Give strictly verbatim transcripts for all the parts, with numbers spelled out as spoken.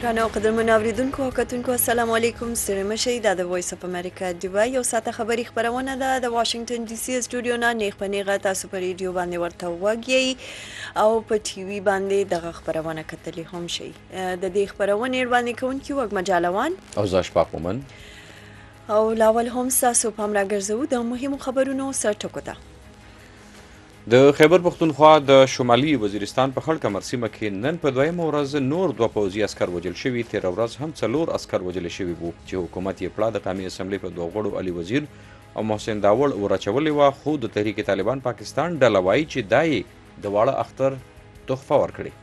ګرانو او قدرمنو اوریدونکو او کتونکو السلام علیکم. ستړي مشئ. دا د وایس اف امریکا دوبۍ یو ساعته خبري خپرونه ده د واشنگټن ډي سي سټوډیو نه نیغ په نیغه تاسو په ریډیو باندې ورته وګورئ او په ټي وي باندې دغه خپرونه کتلی هم شي. د دې خپرونې وړاندې کوونکي وګ مجالوان او زه اشفاق مومن او لاول هم تاسو پام راګرځو د مهمو خبرونو سرټکو ته. د خیبر پختونخوا د شمالي وزیرستان په خړ کمر سیمه کې نن په دویمه ورځ نور دوه پوځي عسکر وژل شوي. تېره ورځ هم څلور عسکر وژل شوي وو چې حکومت یې پړه د قومي اسمبلۍ په دوه غړو علي وزیر او محسن داوړ ورچولې وه، خو د تحریک طالبان پاکستان ډله وایي چې دا یې د واړه اختر تحفه ورکړې.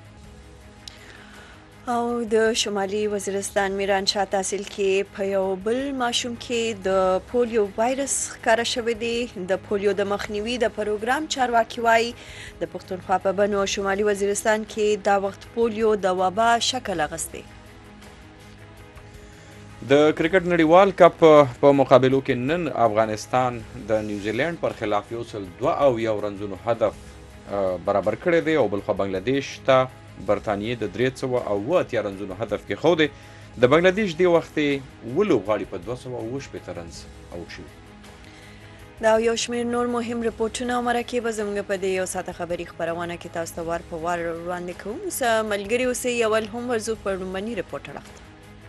او د شمالي وزیرستان میرانشاه تحصیل کې په یو بل ماشوم کې د پولیو وایرس ښکاره شوی دی. د پولیو د مخنیوي د پروګرام چارواکي وایي د پښتونخوا په بنو شمالي وزیرستان کې دا وخت پولیو د وبا شکل اخیستی. د کرکټ نړیوال کپ په مقابلو کې نن افغانستان د نیوزیلینډ پر خلاف یو سل دوه او یو رنزونو هدف برابر کړی دی او بلخوا بنګلادیش ته برطانیې د درې سوه او اوه اتیا رنزونو هدف کېښودی. د بنګلادیش دې وخت یې اووه لوبغاړي په دوه سوه اووه شپېته رنز اوټ شوي. دا یو شمېر نور مهم رپورټونه او مرکې به زموږ په دې یو ساعته خبري خپرونه کې تاسو ته وار په وار وړاندې کوو. اوس ملګري اوسئ. اول هم ورځو په لومړني رپورټ اړخ.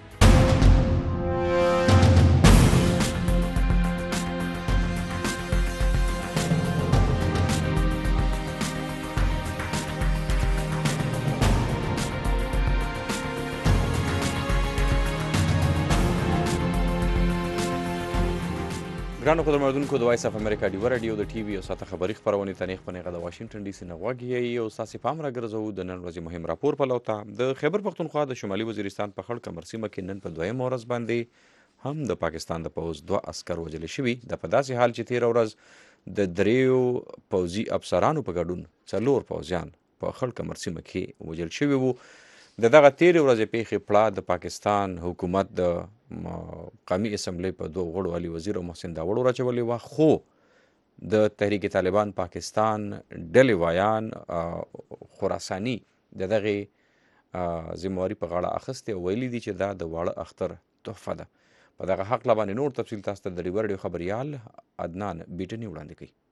ګرانو قدرمنو اوریدونکو د وایس اف امریکا ډیوه راډیو د ټي وي یو ساعته خبري خپرونې ته نیغ په نیغه د واشنګټن ډي سي نه غوږ یئ او ستاسې پام راګرځوو د نن ورځې مهم راپور پلو ته. د خیبر پښتونخوا د شمالي وزیرستان په خړ کمر سیمه کې نن په دویمه ورځ باندې هم د پاکستان د پوځ دوه عسکر وژلي شوي. د په داسې حال چې تېره ورځ د دریو پوځي افسرانو په ګډون څلور پوځیان په خړ کمر سیمه کې وژل شوي وو. د دغه تېرې ورځې پیښې پړه د پاکستان حکومت د قومي اسمبلۍ په دوه غړو علي وزیر او محسن داوړ ورچولې وه، خو د تحریک طالبان پاکستان ډلې وایان خراساني د دغې ذمواري په غاړه اخیستې او ویلي دي چې دا د واړه اختر تحفه ده. په دغه هکله باندې نور تفصیل تاسو ته د ډیوه راډیو خبریال عدنان بیټني وړاندې کوي.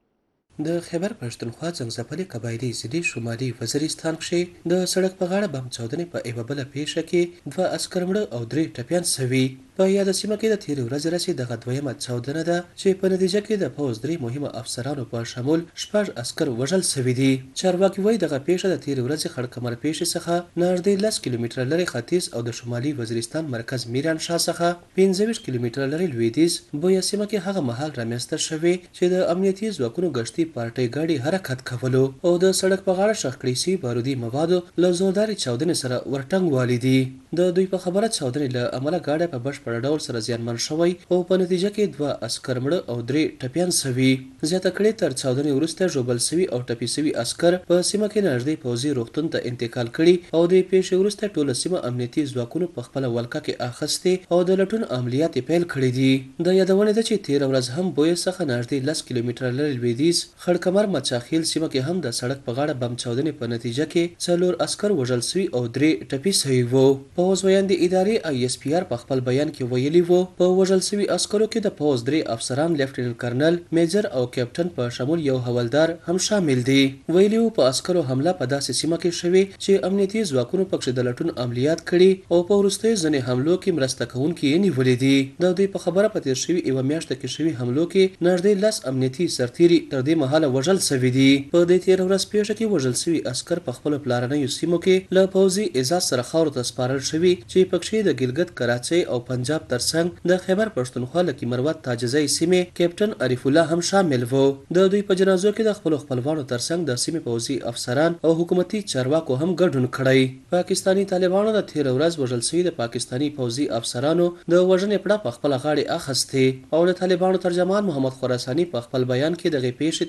د خیبر پښتونخوا څنګزپلي قبایلي ضلع شمالي وزیرستان کښې د سړک په غاړه بم چاودنې په یوه بله پیښه کې دوه عسکر مړه او درې ټپیان سوي. په یاده سیمه کې د تېرې ورځې راهیسې دغه دویمه چاودنه ده چې په نتیجه کې د پوځ درې مهمه افسرانو په شمول شپږ عسکر وژل سوي دي. چارواکي وایي دغه پیښه د تېرې ورځې خړ کمر پیښې څخه نږدې لس کیلومتره لرې ختیځ او د شمالي وزیرستان مرکز میرانشاه څخه پنځه ویشت کیلومتره لرې لویدیځ بویه سیمه کې هغه مهال رامنځته شوې چې د امنیتي ځواکونو ګشتي پارټۍ ګاډي حرکت کولو او د سړک په غاړه ښخ کړي سوي بارودي موادو له زوردارې چاودنې سره ورټنګ والي دي. د دوی په خبره چاودنې له امله ګاډی په بشپړ ډول سره زیانمن شوی او په نتیجه کې دوه عسکر مړه او درې ټپیان سوي. زیاته کړې تر چاودنې وروسته ژوبل سوي او ټپي سوي عسکر په سیمه کې نږدې پوځي روغتون ته انتقال کړي او د پیښې وروسته ټوله سیمه امنیتي ځواکونو په خپله ولکه کې اخیستې او د لټون عملیات یې پیل کړي دي. د یادونې ده چې تېره ورځ هم بویه څخه نږدې لس کیلومتره لرې لویدیځ خړکمر مچاخیل سیمه کې هم د سړک په غاړه بم چاودنې په نتیجه کې څلور عسکر وژل سوي او درې ټپي سوي وو. پوځ ویاند ادارې آی اس پی آر په خپل بیان کې ویلي وو په وژل سوي عسکرو کې د پوځ درې افسران لیفټیننټ کرنل میجر او کیپټن په شمول یو حوالدار هم شامل دي. ویلي وو په عسکرو حمله په داسې سیمه کې شوې چې امنیتي ځواکونو پکښې د لټون عملیات کړي او په وروستیو ځینې حملو کې مرسته کوونکي یې نیولي دي. د دوی په خبره په تېر شوي یوه میاشته کې شوي حملو کې نږدې لس امنیتي سرتیري تر دې مهاله وژل سوي دي. په دې تېره ورځ پیښه کې وژل سوي عسکر په خپلو پلارنیو سیمو کې له پوځي اعزاز سره خاورو ته سپارل شوي چې پکښې د ګلګت کراچۍ او پنجاب ترڅنګ د خیبر پښتونخوا له کیمروت تاجزۍ سیمې کیپټن عریف الله هم شامل وو. د دوی په جنازو کې د خپلو خپلوانو ترڅنګ د سیمې پوځي افسران او حکومتي چارواکو هم ګډون کړی. پاکستاني طالبانو د تېره ورځ وژل سوي د پاکستاني پوځي افسرانو د وژنې پړه په خپله غاړې اخیستې او د طالبانو ترجمان محمد خراساني په خپل بیان کې دغې پیښې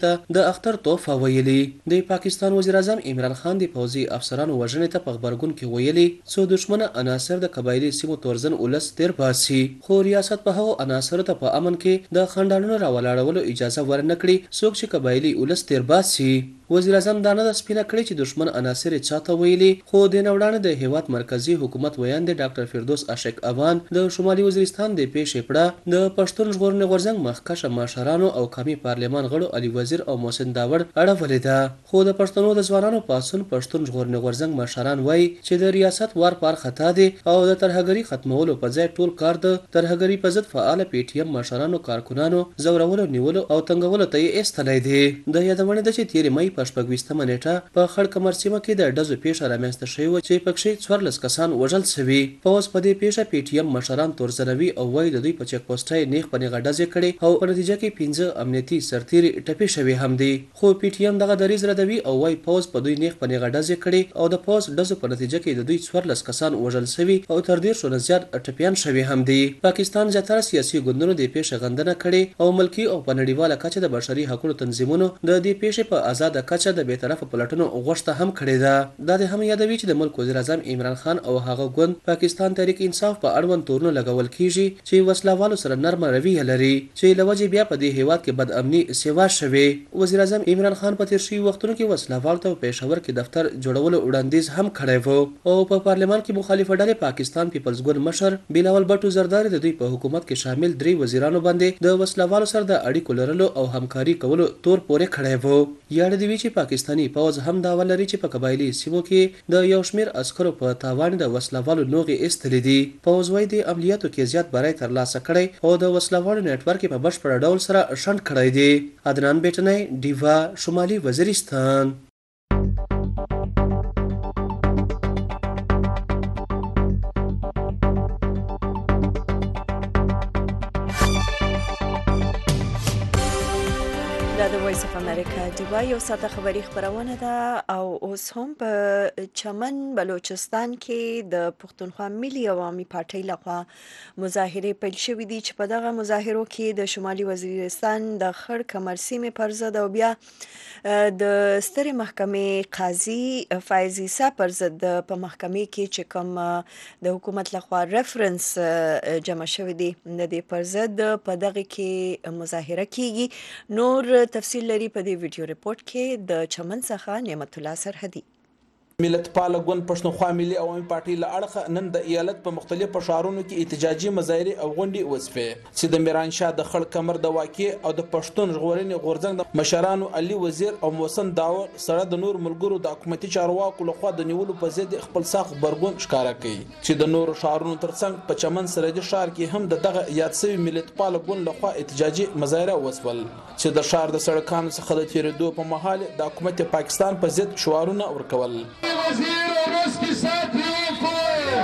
مرستې ته د اختر تحفه ویلي. د پاکستان وزیر اعظم عمران خان د پوځي افسرانو وژنې ته په غبرګون کې ویلي څو دښمنه عناصر د قبایلي سیمو تورزن ولس تیر باسي، خو ریاست په هغو عناصرو ته په امن کې د خنډانونو راولاړولو اجازه ورنکړي څوک چې قبایلي ولس تیر باسي. وزیر اعظم دا نه ده سپینه کړې چې دښمن عناصر یې چاته ویلي، خو د نه وړاندې د هیواد مرکزي حکومت ویاند ډاکټر فردوس عاشق افغان د شمالي وزیرستان د پیښې پړه د پښتون ژغورنې غورځنګ مخکښه مشرانو او قومي پارلمان غړو علي وزیر او محسن داوړ اړولې ده. خو د پښتنو د ځوانانو پاڅون پښتون ژغورنې غورځنګ مشران وایي چې د ریاست وار پار خطا دی او د ترهګرۍ ختمولو په ځای ټول کار د ترهګرۍ په ضد فعال پی ټی ایم مشرانو کارکونانو زورولو نیولو او تنګولو ته یې ایستلی دی. د یادونې ده چې تېرې مۍ په شپږویشتمه نیټه په خړ کمر سیمه کې د ډزو پیښه رامنځته شوې وه چې پکښې څوارلس کسان وژل سوي. پوځ په دې پیښه پی ټي ایم مشران تورزنوي او وایي د دوی په چیک پوسټه یې نیغ په نیغه ډزې کړې او په نتیجه کې پنځه امنیتي سرتیري ټپي شوي هم دي. خو پی ټي ایم دغه دریځ ردوي او وایي پوځ په دوی نیغ په نیغه ډزې کړې او د پوځ ډزو په نتیجه کې د دوی څوارلس کسان وژل سوي او تر دېرشو نه زیات ټپیان شوي هم دي. پاکستان زیاتره سیاسي ګوندونو د پیښې غندنه کړې او ملکي او په نړیواله کچه د بشري حقوقو تنظیمونو د دې پیښې په آزاده کچه د بیطرفه پلټنو غوښته هم کړې ده. دا د هم یادوي چې د ملک وزیر اعظم عمران خان او هغه ګوند پاکستان تحریک انصاف په اړوند تورونه لګول کیږي چې وسلوالو سره نرمه رویه لري چې له وجې بیا په دې هیواد کې بد امني سیوا شوې. وزیر اعظم عمران خان په تیر شوي وختونو کې وسلوالو ته پېښور کې دفتر جوړولو وړاندیز هم کړی و او په پارلمان کې مخالفه ډلې پاکستان پیپلز ګوند مشر بلاول بټو زرداری د دوی په حکومت کې شامل درې وزیرانو باندې د وسلوالو سره د اړیکو لرلو او همکاري کولو تور پورې کړی و. یاد دی چې پاکستاني پوځ هم داوا لري چې په قبایلي سیمو کې د یو شمېر عسکرو په تاوان د وسلوالو نوغې ایستلې دي. پوځ وایي د عملیاتو کې زیات بری ترلاسه کړی او د وسلوالو نیټورک په بشپړ ډول سره شنډ کړی دی. عدنان بیټنی، ډیوا، شمالي وزیرستان. د وایس اف امریکا ډیوا یو ساعته خبري خبرونه ده او اوس هم په چمن بلوچستان کې د پښتونخوا ملي عوامي پارټۍ لخوا مظاهرې پیل شوې دي چې په دغه مظاهرو کې د شمالي وزیرستان د خړ کمر سیمې پر ضد او بیا د سترې محکمې قاضي فایز عیسی پر ضد په محکمې کې چې کوم د حکومت لخوا ریفرنس جمع شوی دی د دې پر ضد په دغه کې مظاهره کیږي. نور تفصیل لري په دې ویډیو ریپورت کې د چمن څخه نعمت الله سرحدي. ملت پال ګوند پښتونخوا ملي عوامي پارټۍ له اړخه نن د ایالت په مختلفو ښارونو کې احتجاجي مظاهرې او غونډې وسوې چې د میرانشاه د خړ کمر د واقع او د پښتون ژغورنې غورځنګ د مشرانو علي وزیر او محسن داوړ سره د نور ملګرو د حکومتي چارواکو لخوا د نیولو په ضد خپل ساخ غبرګون ښکاره کړي چې د نورو ښارونو ترڅنګ په چمن سرحدي ښار کې هم د دغه یاد شوي ملت پال ګوند لخوا احتجاجي مظاهره وسول چې د ښار د سړکانو څخه د تیرېدو په مهال د حکومت پاکستان په ضد شعارونه ورکول. وزیر اور اس کے ساتھیوں کو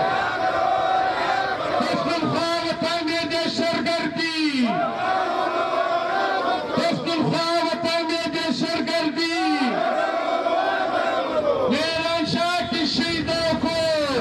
پختونخوا وطن میں دہشتگردی پختونخوا وطن میں دہشتگردی میرانشاه کے شہیدوں کو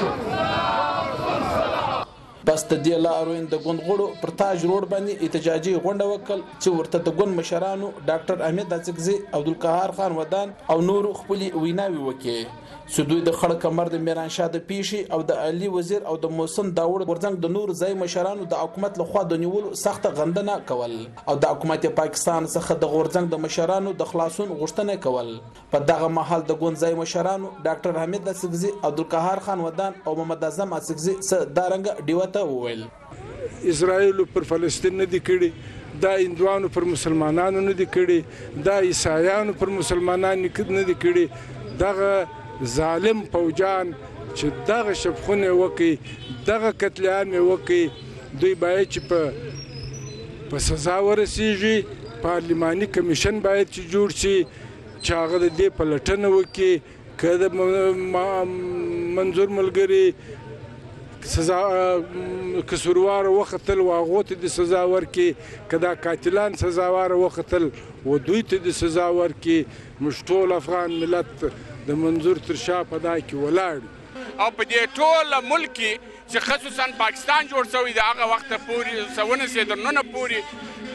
بس د دې لاروین د ګوند غړو پر تاج روډ باندې احتجاجي غونډه وکړ چې ورته د ګوند مشرانو ډاکټر احمد اڅکزي، عبدالقهار خان ودان او نور خپلې ویناوي وکړي چې دوی د خړ کمر د میرانشاه د پیښې او د علي وزیر او د محسن داوړ غورځنګ د نور ځای مشرانو د حکومت لخوا د نیولو سخت غندنه کول او د حکومت پاکستان څخه د غورځنګ د مشرانو د خلاصون غوښتنه کول. په دغه مهال د ګوند ځای مشرانو ډاکټر احمد اڅکزي، عبدالقهار خان ودان او محمد اعظم اڅکزي څخه دارنګ ډیوته وویل اسرائیل پر فلسطین نه دی کړي، دا هندوانو پر مسلمانانو نه دی کړي، دا عیسایانو پر مسلمانانو نه دی کړي. دغه ظالم فوجان چې دغه شفخونه وکړي، دغه قتل عام وکړي، دوی باید چې په په سزا ورسیږي. پارلماني کمیشن باید چې جوړ شي چې هغه د دې پلټنه وکړي که د منظور ملګري سزا قصوروار وختل و هغو ته د سزا ورکړي، که دا قاتلان سزاوار وختل و دوی ته د سزا ورکړي. موږ ټول افغان ملت د منظور تر شا په دا کې ولاړ او په دې ټول ملک کې چې خصوصا پاکستان جوړ شوی د هغه وخت پورې سونه سي درنونه پورې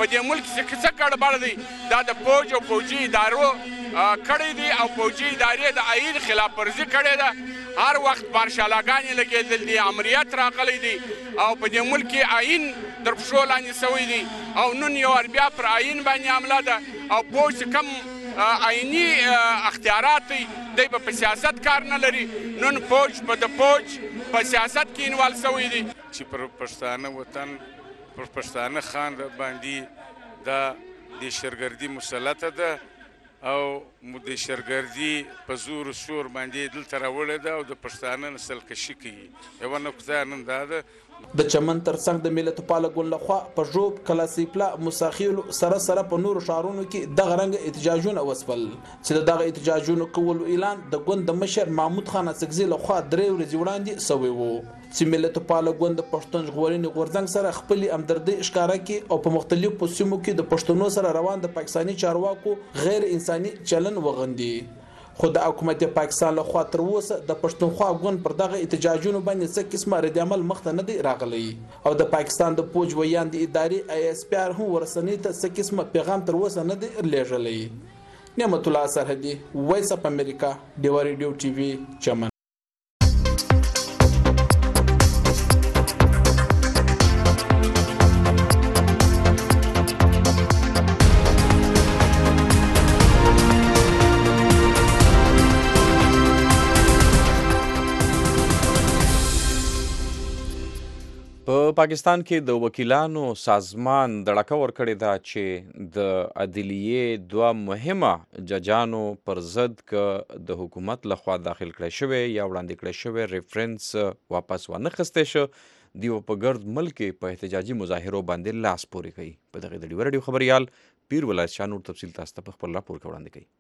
په دې ملک کې څه ګډوډ دی دا د فوج او فوجي ادارو کړی دی او فوجي ادارې د آئین خلاف ورزي کړې ده هر وخت مارشالاګانې لګېدل دي امریت راغلی دی او په دې ملک کې آئین در پښو لاندې سوی دی او نن یو وار بیا پر آئین باندې حمله ده او فوج چې کوم آئیني اختیارات دی دی به په سیاست کار نه لري نن فوج په د فوج په سیاست کې انوال سوی دی چې پر پښتانه وطن پر پښتانه خان باندې دا د شرګردي مسلطه ده او د شرګردي په زور و شور باندې دلته راوړې ده او د پښتانه نسل کشي کوي یوه نقطه نن دا ده د چمن ترڅنګ د ملتپاله ګوند لخوا په ژوب کلاسیپلا مساخیلو سره سره په نورو ښارونو کې دغه رنګ احتجاجونه وسول چې د دغه احتجاجونو کولو اعلان د ګوند د مشر محمود خان اڅکزي لخوا درې ورځې وړاندې سوی و چې ملتپاله ګوند د پښتون ژغورنې غورځنګ سره خپلې همدردۍ ښکاره کړي او په مختلفو سیمو کې د پښتنو سره روان د پاکستاني چارواکو غیر انساني چلن وغندي خو د حکومت پاکستان له خوا تر اوسه د پښتونخوا ګوند پر دغه احتجاجونو باندې څه قسمه رد عمل مخته نه دی راغلی او د پاکستان د پوج ویان د ادارې آی اس پی آر هم ورسنۍ ته څه قسمه پیغام تر اوسه نه دی لېږلی نعمت الله سرحدي وایس اف امریکا ډیوا ریډیو ټي وي چمن په پاکستان کې د وکیلانو سازمان دړکه ورکړې ده چې د عدلیې دوه مهمه ججانو پر ضد که د حکومت لخوا داخل کړی شوی یا وړاندې کړی شوی ریفرنس واپس ونه خستی شه دیو په ګرد ملک کې په احتجاجي مظاهرو باندې لاس پورې کوي په دغې د ډیوه راډیو خبریال پیر ولایت شاه نور تفصیل تاسو ته په خپل راپور کې وړاندې کوي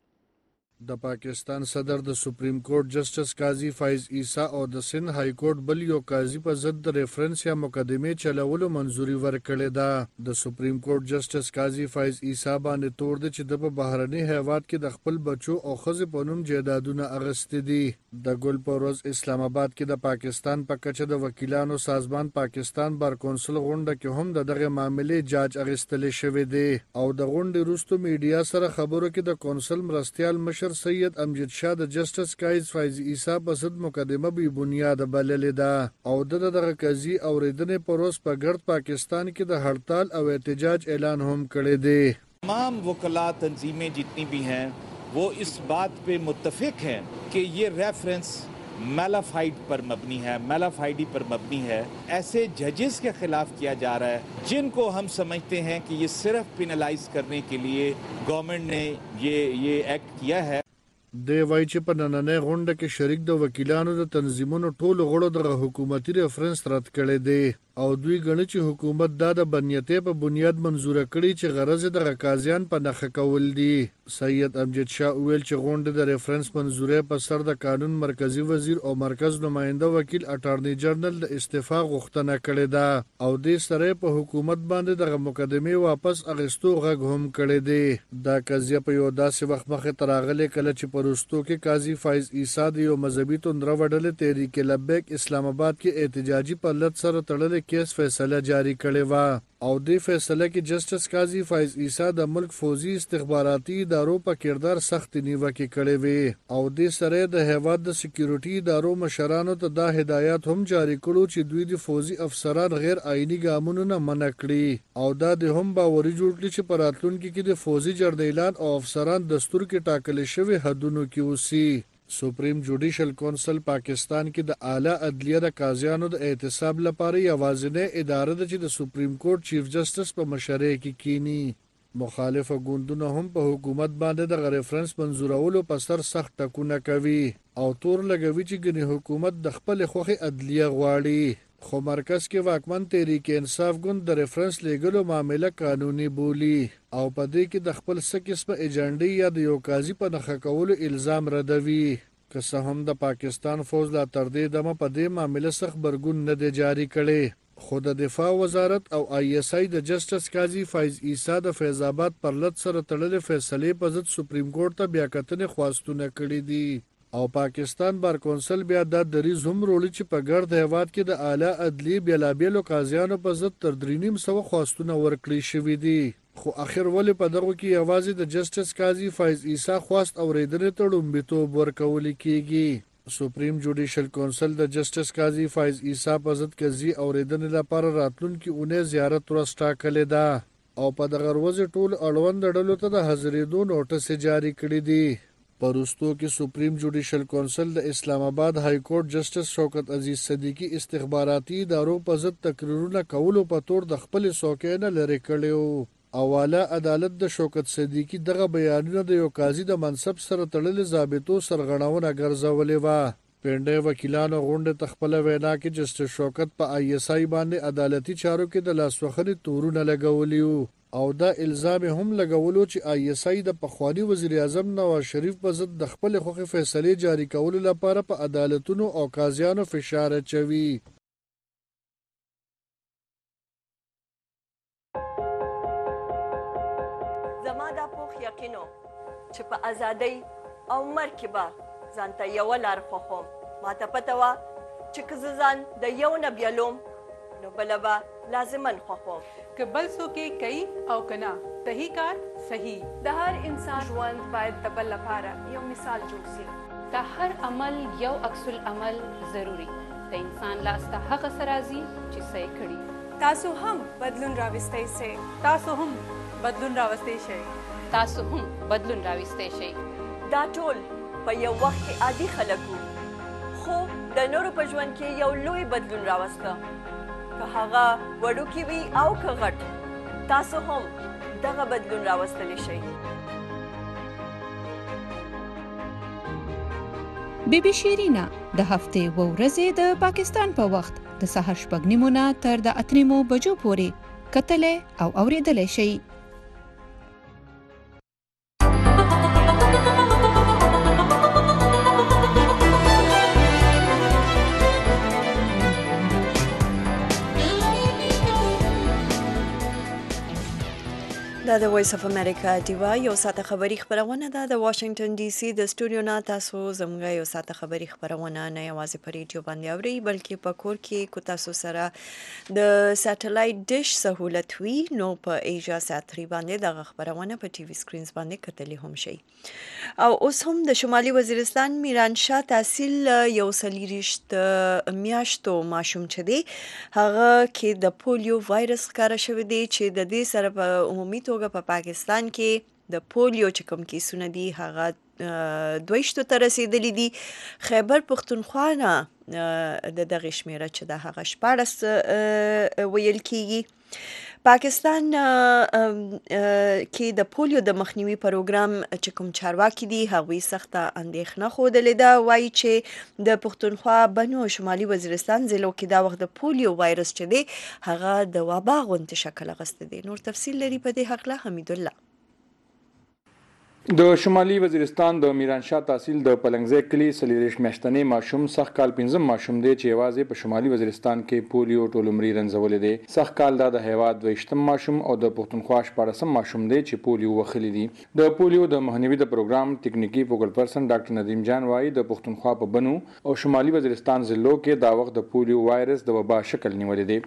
د پاکستان صدر د سپریم کورټ جسټس قاضي فایز عیسی او د سند های کورټ بل یو قاضي په ضد د ریفرنس یا مقدمې چلولو منځوري ورکړې ده د سپریم کورټ جسټس قاضي فایز عیسی باندې تور دی چې د په بهرني هیواد کې د خپل بچو او ښځې په نوم جایدادونه اخیستي دي د ګل په ورځ اسلام آباد کې د پاکستان په کچه د وکیلانو سازمان پاکستان بار کونسل غونډه کې هم د دغه معاملې جاج اخیستل شوی دی او د غونډې وروسته میډیا سره خبرو کې د کونسل مرستیال مشر سید امجد شاه د جسټس قاضي فایز عیسی په ضد مقدمه بی بنیاد بللې ده او د دغه قاضي اوریدنې پر ورځ په ګرد پاکستان کې د هړتال او احتجاج اعلان هم کړی دی تمام वकला तंजीमें जितनी भी हैं वो इस बात पे मुत्तफिक हैं कि ये रेफरेंस मेलाफाइड पर मबनी है मेलाफाइडी पर मबनी है ऐसे जजेस के खिलाफ किया जा रहा है जिनको हम समझते हैं कि ये सिर्फ पिनलाइज करने के लिए गवर्नमेंट ने ये ये एक्ट किया है دی وایي چې په نننۍ غونډه کې شریک د وکیلانو د تنظیمونو ټولو غړو دغه حکومتي ریفرنس رد کړی دی او دوی ګڼي چې حکومت دا د بنیتۍ په بنیاد منظوره کړي چې غرض یې دغه قاضیان په نښه کول دي سید امجد شاه وویل چې غونډې د ریفرنس منظورۍ په سر د قانون مرکزی وزیر او مرکز نماینده وکیل اټارنی جنرال د استعفا غوښتنه کړې ده او دې سره په حکومت باندې دغه مقدمې واپس اخیستو غږ هم کړی دی دا قضیه په یو داسې وخت مخې ته راغلی کله چې په وروستو کې قاضي فایز عیسی د یو مذهبي توندره وډلې تحریک لبیک اسلام آباد کې احتجاجي پلت سره تړلې کیس فیصله جاری کړې وه او دې فیصله کې جسټس قاضي فایز عیسی د ملک فوجي استخباراتي ادارو په کردار سخت نیوکې کړې وې او دې سره د هیواد د سکیورټي ادارو مشرانو ته دا هدایت هم جاری کړو چې دوی د فوجي افسران غیر آئینی ګامونو نه منع کړي او دا د هم باوري جوړ کړي چې په راتلونکي کې د فوجي جرنیلان او افسران دستور کې ټاکل شوي حدونو کې اوسي سپریم جوډیشل کونسل پاکستان کې د اعلی عدلیه د قاضیانو د احتساب لپاره یوازینۍ اداره ده چې د سپریم کورټ چیف جسټس په مشرۍ کې کینی مخالفه ګوندونه هم په حکومت باندې د ریفرنس منظورولو په سر سخت ټکونه کوي او تور لګوي چې ګنې حکومت د خپل خوخي عدلیه غواړي خو مرکز کې واکمن تحریک انصاف ګوند د ریفرنس لیګلو معامله قانوني بولی او په دې کې د خپل څه قسمه ایجنډي یا د یو قاضي په نښه کولو الزام ردوي که څه هم د پاکستان فوج لا تر دې دمه په دې معامله سخت برګون نه دی جاری کړی خو د دفاع وزارت او آی اس آی د جسټس قاضي فایز عیسی د فیض آباد پرلط سره تړلې فیصلې په ضد سپریم کورټ ته بیا کتنې خواستونه کړي دي او پاکستان بار کونسل بیا د دریز هم روړي چې په ګرد هیواد کې د اعلی عدلی بیلابیلو قاضیانو په ضد تر درې نیم سوه خواستونه ورکړي شوي دي خو اخر ولې په دغه کې یوازې د جسټس قاضي فایز عیسی خواست اورېدنې ته لومړیتوب ورکول کیږي. سپریم جوډیشل کونسل د جسټس قاضي فایز عیسی په ضد قضیې اورېدنې لپاره راتلونکي اونۍ زیارت ورځ ټاکلې ده او په دغه ورځ ټول اړوند ډلو ته د حاضرېدو نوټس جاری کړي دي. په وروستو کې سپریم جوډیشل کونسل د اسلام آباد های کورټ جسټس شوکت عزیز صدیقي استخباراتي ادارو په ضد تقریرونه کولو په تور د خپلې څوکۍ نه لرې کړی و. اواله عدالت د شوکت صدیقي دغه بیانونه د یو قاضي د منصب سره تړلې ضابطو سرغړونه ګرځولې وه. پنډۍ وکیلانو غونډې ته خپله وینا کې جسټس شوکت په آی اس آی باندې عدالتي چارو کې د لاسوهنې تورونه لګولي وو او دا الزام هم لګولو چې آی اس آی د پخواني وزیر اعظم نواز شریف په ضد د خپلې خوښې فیصلې جاري کولو لپاره په عدالتونو او قاضیانو فشار اچوي. زما دا پوخ یقینو چې په ازادۍ او مرګ کې به ځان ته یوه لار خوښوم. ما ته پته وه چې که زه ځان د یو نه بیلوم نو بله به لازماً خوښوم. که بل څوک یې کوي او که نه صحیح کار صحیح. د هر انسان ژوند باید د بل لپاره یو مثال جوړ شي. د هر عمل یو عکس العمل ضروري. د انسان لاس ته هغه څه راځي چې څه یې کړي. تاسو هم بدلون راوستی شئ. تاسو هم بدلون راوستی شئ. تاسو هم بدلون راوستی شئ. دا ټول په یو وخت کې عادي خلک وو خو د نورو په ژوند کې یو لوی بدلون راوسته. که هغه وړوکی وي او که غټ تاسو هم دغه بدلون راوستلی شئ. بی بی شیرینا د هفتې و ورځې د پاکستان په وخت د سهار شپږ نیمو نه تر د اته نیمو بجو پورې کتلی او اورېدلی شئ. دا د وایس اف امریکا ډیوا یو ساعته خبري خبرونه ده د واشنگټن ډي سي د سټوډیو نه. تاسو زموږ یو ساعته خبري خبرونه نه یوازې په ریډیو باندې اورئ بلکې په کور کې کو تاسو سره د سټلایټ ډیش سہولت وي نو په ایجا سات تری باندې دغه خبرونه په ټي وي سکرینز باندې کتلی هم شي. او اوس هم د شمالي وزیرستان میرانشاه تحصیل یو سلیریشت میاشتو ماشوم چې دی هغه کې د پولیو وایرس ښکاره شوی دی چې د دې سره په عمومي توګه په پاکستان کې د پولیو چې کوم کیسونه دي هغه دویشتو ته رسیدلی دي. خیبر پښتونخوا نه د دغې شمیره چې د هغه شپاړس ویل کیږي. پاکستان کې د پولیو د مخنیوي پروګرام چې کوم چارواکي دي هغوی سخته اندېښنه ښودلې ده. وایي چې د پښتونخوا بنو شمالي وزیرستان ضلعو کې دا وخت د پولیو وایرس چې دی هغه د وبا غوندې شکل اخیستی دی. نور تفصیل لري په دې هکله حمیدالله. د شمالي وزیرستان د میرانشاه تحصیل د پلنګزی کلي څلېرویشت میاشتنی ماشوم سخت کال پنځم ماشوم دی چې یوازې په شمالي وزیرستان کې پولیو ټول عمري رنځولی دی. سخت کال دا د هیواد دویشتم ماشوم او د پښتونخوا شپاړسم ماشوم دی چې پولیو وخلی دي. د پولیو د مخنیوي د پروګرام ټکنیکی فوکل پرسن ډاکټر ندیم جان وایي د پښتونخوا په بنو او شمالي وزیرستان ضلعو کې دا وخت د پولیو وایرس د وبا شکل نیولی دی.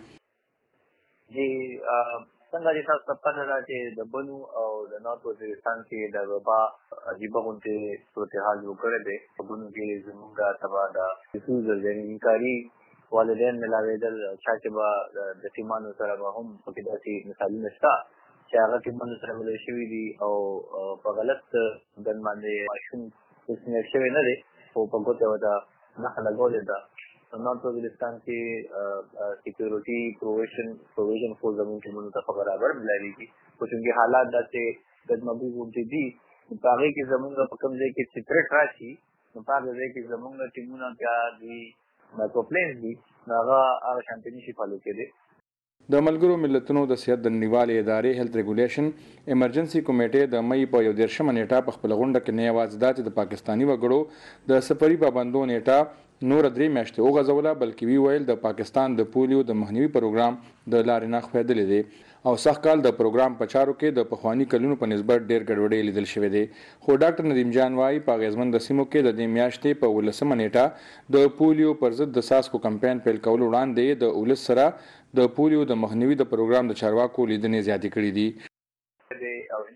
څنګه چې تاسو ته پته ده چې د بنو او د نارت وزیرستان کې د وبا عجیبه غوندې صورتحال جوړ کړی دی. په بنو کې زموږ تبا د سوز د انکاري والدین ملاوېدل چا چې به د ټیمانو سره به هم پکې داسې مثالونه شته چې هغه ټیمانو سره ملګري شوي دي او په غلط ګن باندې ماشوم وسنیټ شوی نه دی خو په ګوته ورته نښه لګولې ده. نارت وزیرستان کې سیکورټي پروویژن پروویژن فور زموږ ټیمونو ته برابر ملاویږي خو چونکې حالات داسې ګډمګي غوندې دي نو په هغې کې زموږ په کوم ځای کې سیکرټ راشي نو په هغه ځای کې زموږ ټیمونه بیا دوی مایکروپلینز دي نو هغه هغه شانتې نشي فالو کېدی. د ملګرو ملتونو د صحت د نړیوالې ادارې هیلث ریګولیشن ایمرجنسي کمیټې د مئی په یو دېرشمه نیټه په خپل غونډه کې نه یوازې دا چې د پاکستاني وګړو د سفري پابندو نیټه نور درې میاشتې وغځوله بلکې وی ویل د پاکستان د پولیو د مخنیوي پروګرام د لارې نه ښویېدلی دی او سخت کال د پروګرام په چارو کې د پخواني کلونو په نسبت ډېر ګډوډۍ لیدل شوې دی. خو ډاکټر ندیم جان وایي په اغېزمند سیمو کې د دې میاشتې په ولسمه نیټه د پولیو پر ضد د څاڅکو کمپاین پیل کولو وړاندې د ولس سره د پولیو د مخنیوي د پروګرام د چارواکو لیدنې زیاتې کړې دي.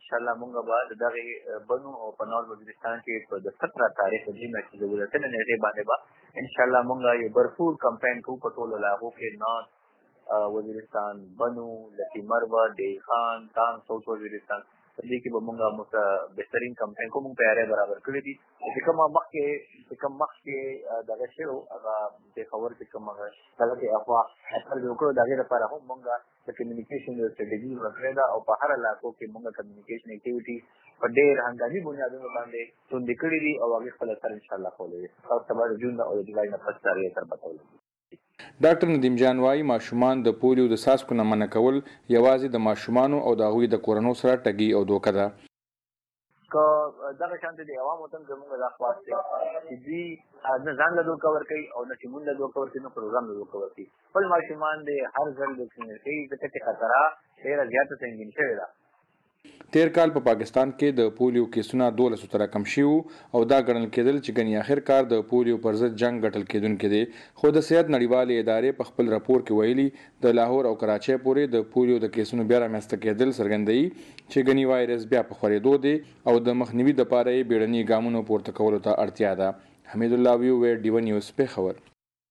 شاء الله مونږ به د دغې بنو او په نورد وزیرستان کې په د ستره تاریخ د جمعه چې د ولسمې نیټې باندې به انشاءالله مونږ یو برفور کمپین کوو په ټولو علاقو کې نارت وزیرستان، بنو، لکی مرو، دیخان، تان، ساوث وزیرستان په دې کې به مونږ بهترین کمپین کوو. مونږ تیاری برابر کړي دي. چې کومه مخکې چې کوم مخکې دغه شی و هغه پېښور کې کوم هغه غلطې افوا اثر یې وکړو، د هغې لپاره هم مونږ د کمیونیکیشن یو سټرېټجي جوړه کړې ده او په هر علاقو کې مونږ کمیونیکیشن اکټیویټي په ډېر هنګامي بنیادونو باندې توندې کړي دي او هغې خپل اثر انشاءالله ښولی دی او سبا د جون او د جولای نه پس د هغې اثر به کولی. ډاکټر ندیم جان وایي ماشومان د پولیو د څاڅکو نه منع کول یوازې د ماشومانو او د هغوی د کورنو سره ټګي او دوکه ده. که دغه شانته د عوامو ته هم زموږ دا خواست دی چې دوی نه ځان له دوکه ورکوي او نه چې مونږ له دوکه ورکوي نه پروګرام له دوکه ورکوي. خپل ماشومان دی هر ځل ویکسینیټ کوي ځکه چې خطره ډېره زیاته سنګین شوې ده. تیر کال په پاکستان کې د پولیو کیسونه دولسو ته راکم شوي او دا ګڼل کېدل چې ګنې آخر کار د پولیو پر ضد جنګ ګټل کېدونکی دی. خو د صحت نړیوالې ادارې په خپل راپور کې ویلي د لاهور او کراچۍ پورې د پولیو د کیسونو بیا رامنځته کېدل څرګندوي چې ګنې وایرس بیا په خورېدو دی او د مخنیوي دپاره یې بیړني ګامونو پورته کولو ته اړتیا ده. حمید الله ویو، ډیوه نیوز، پېښور.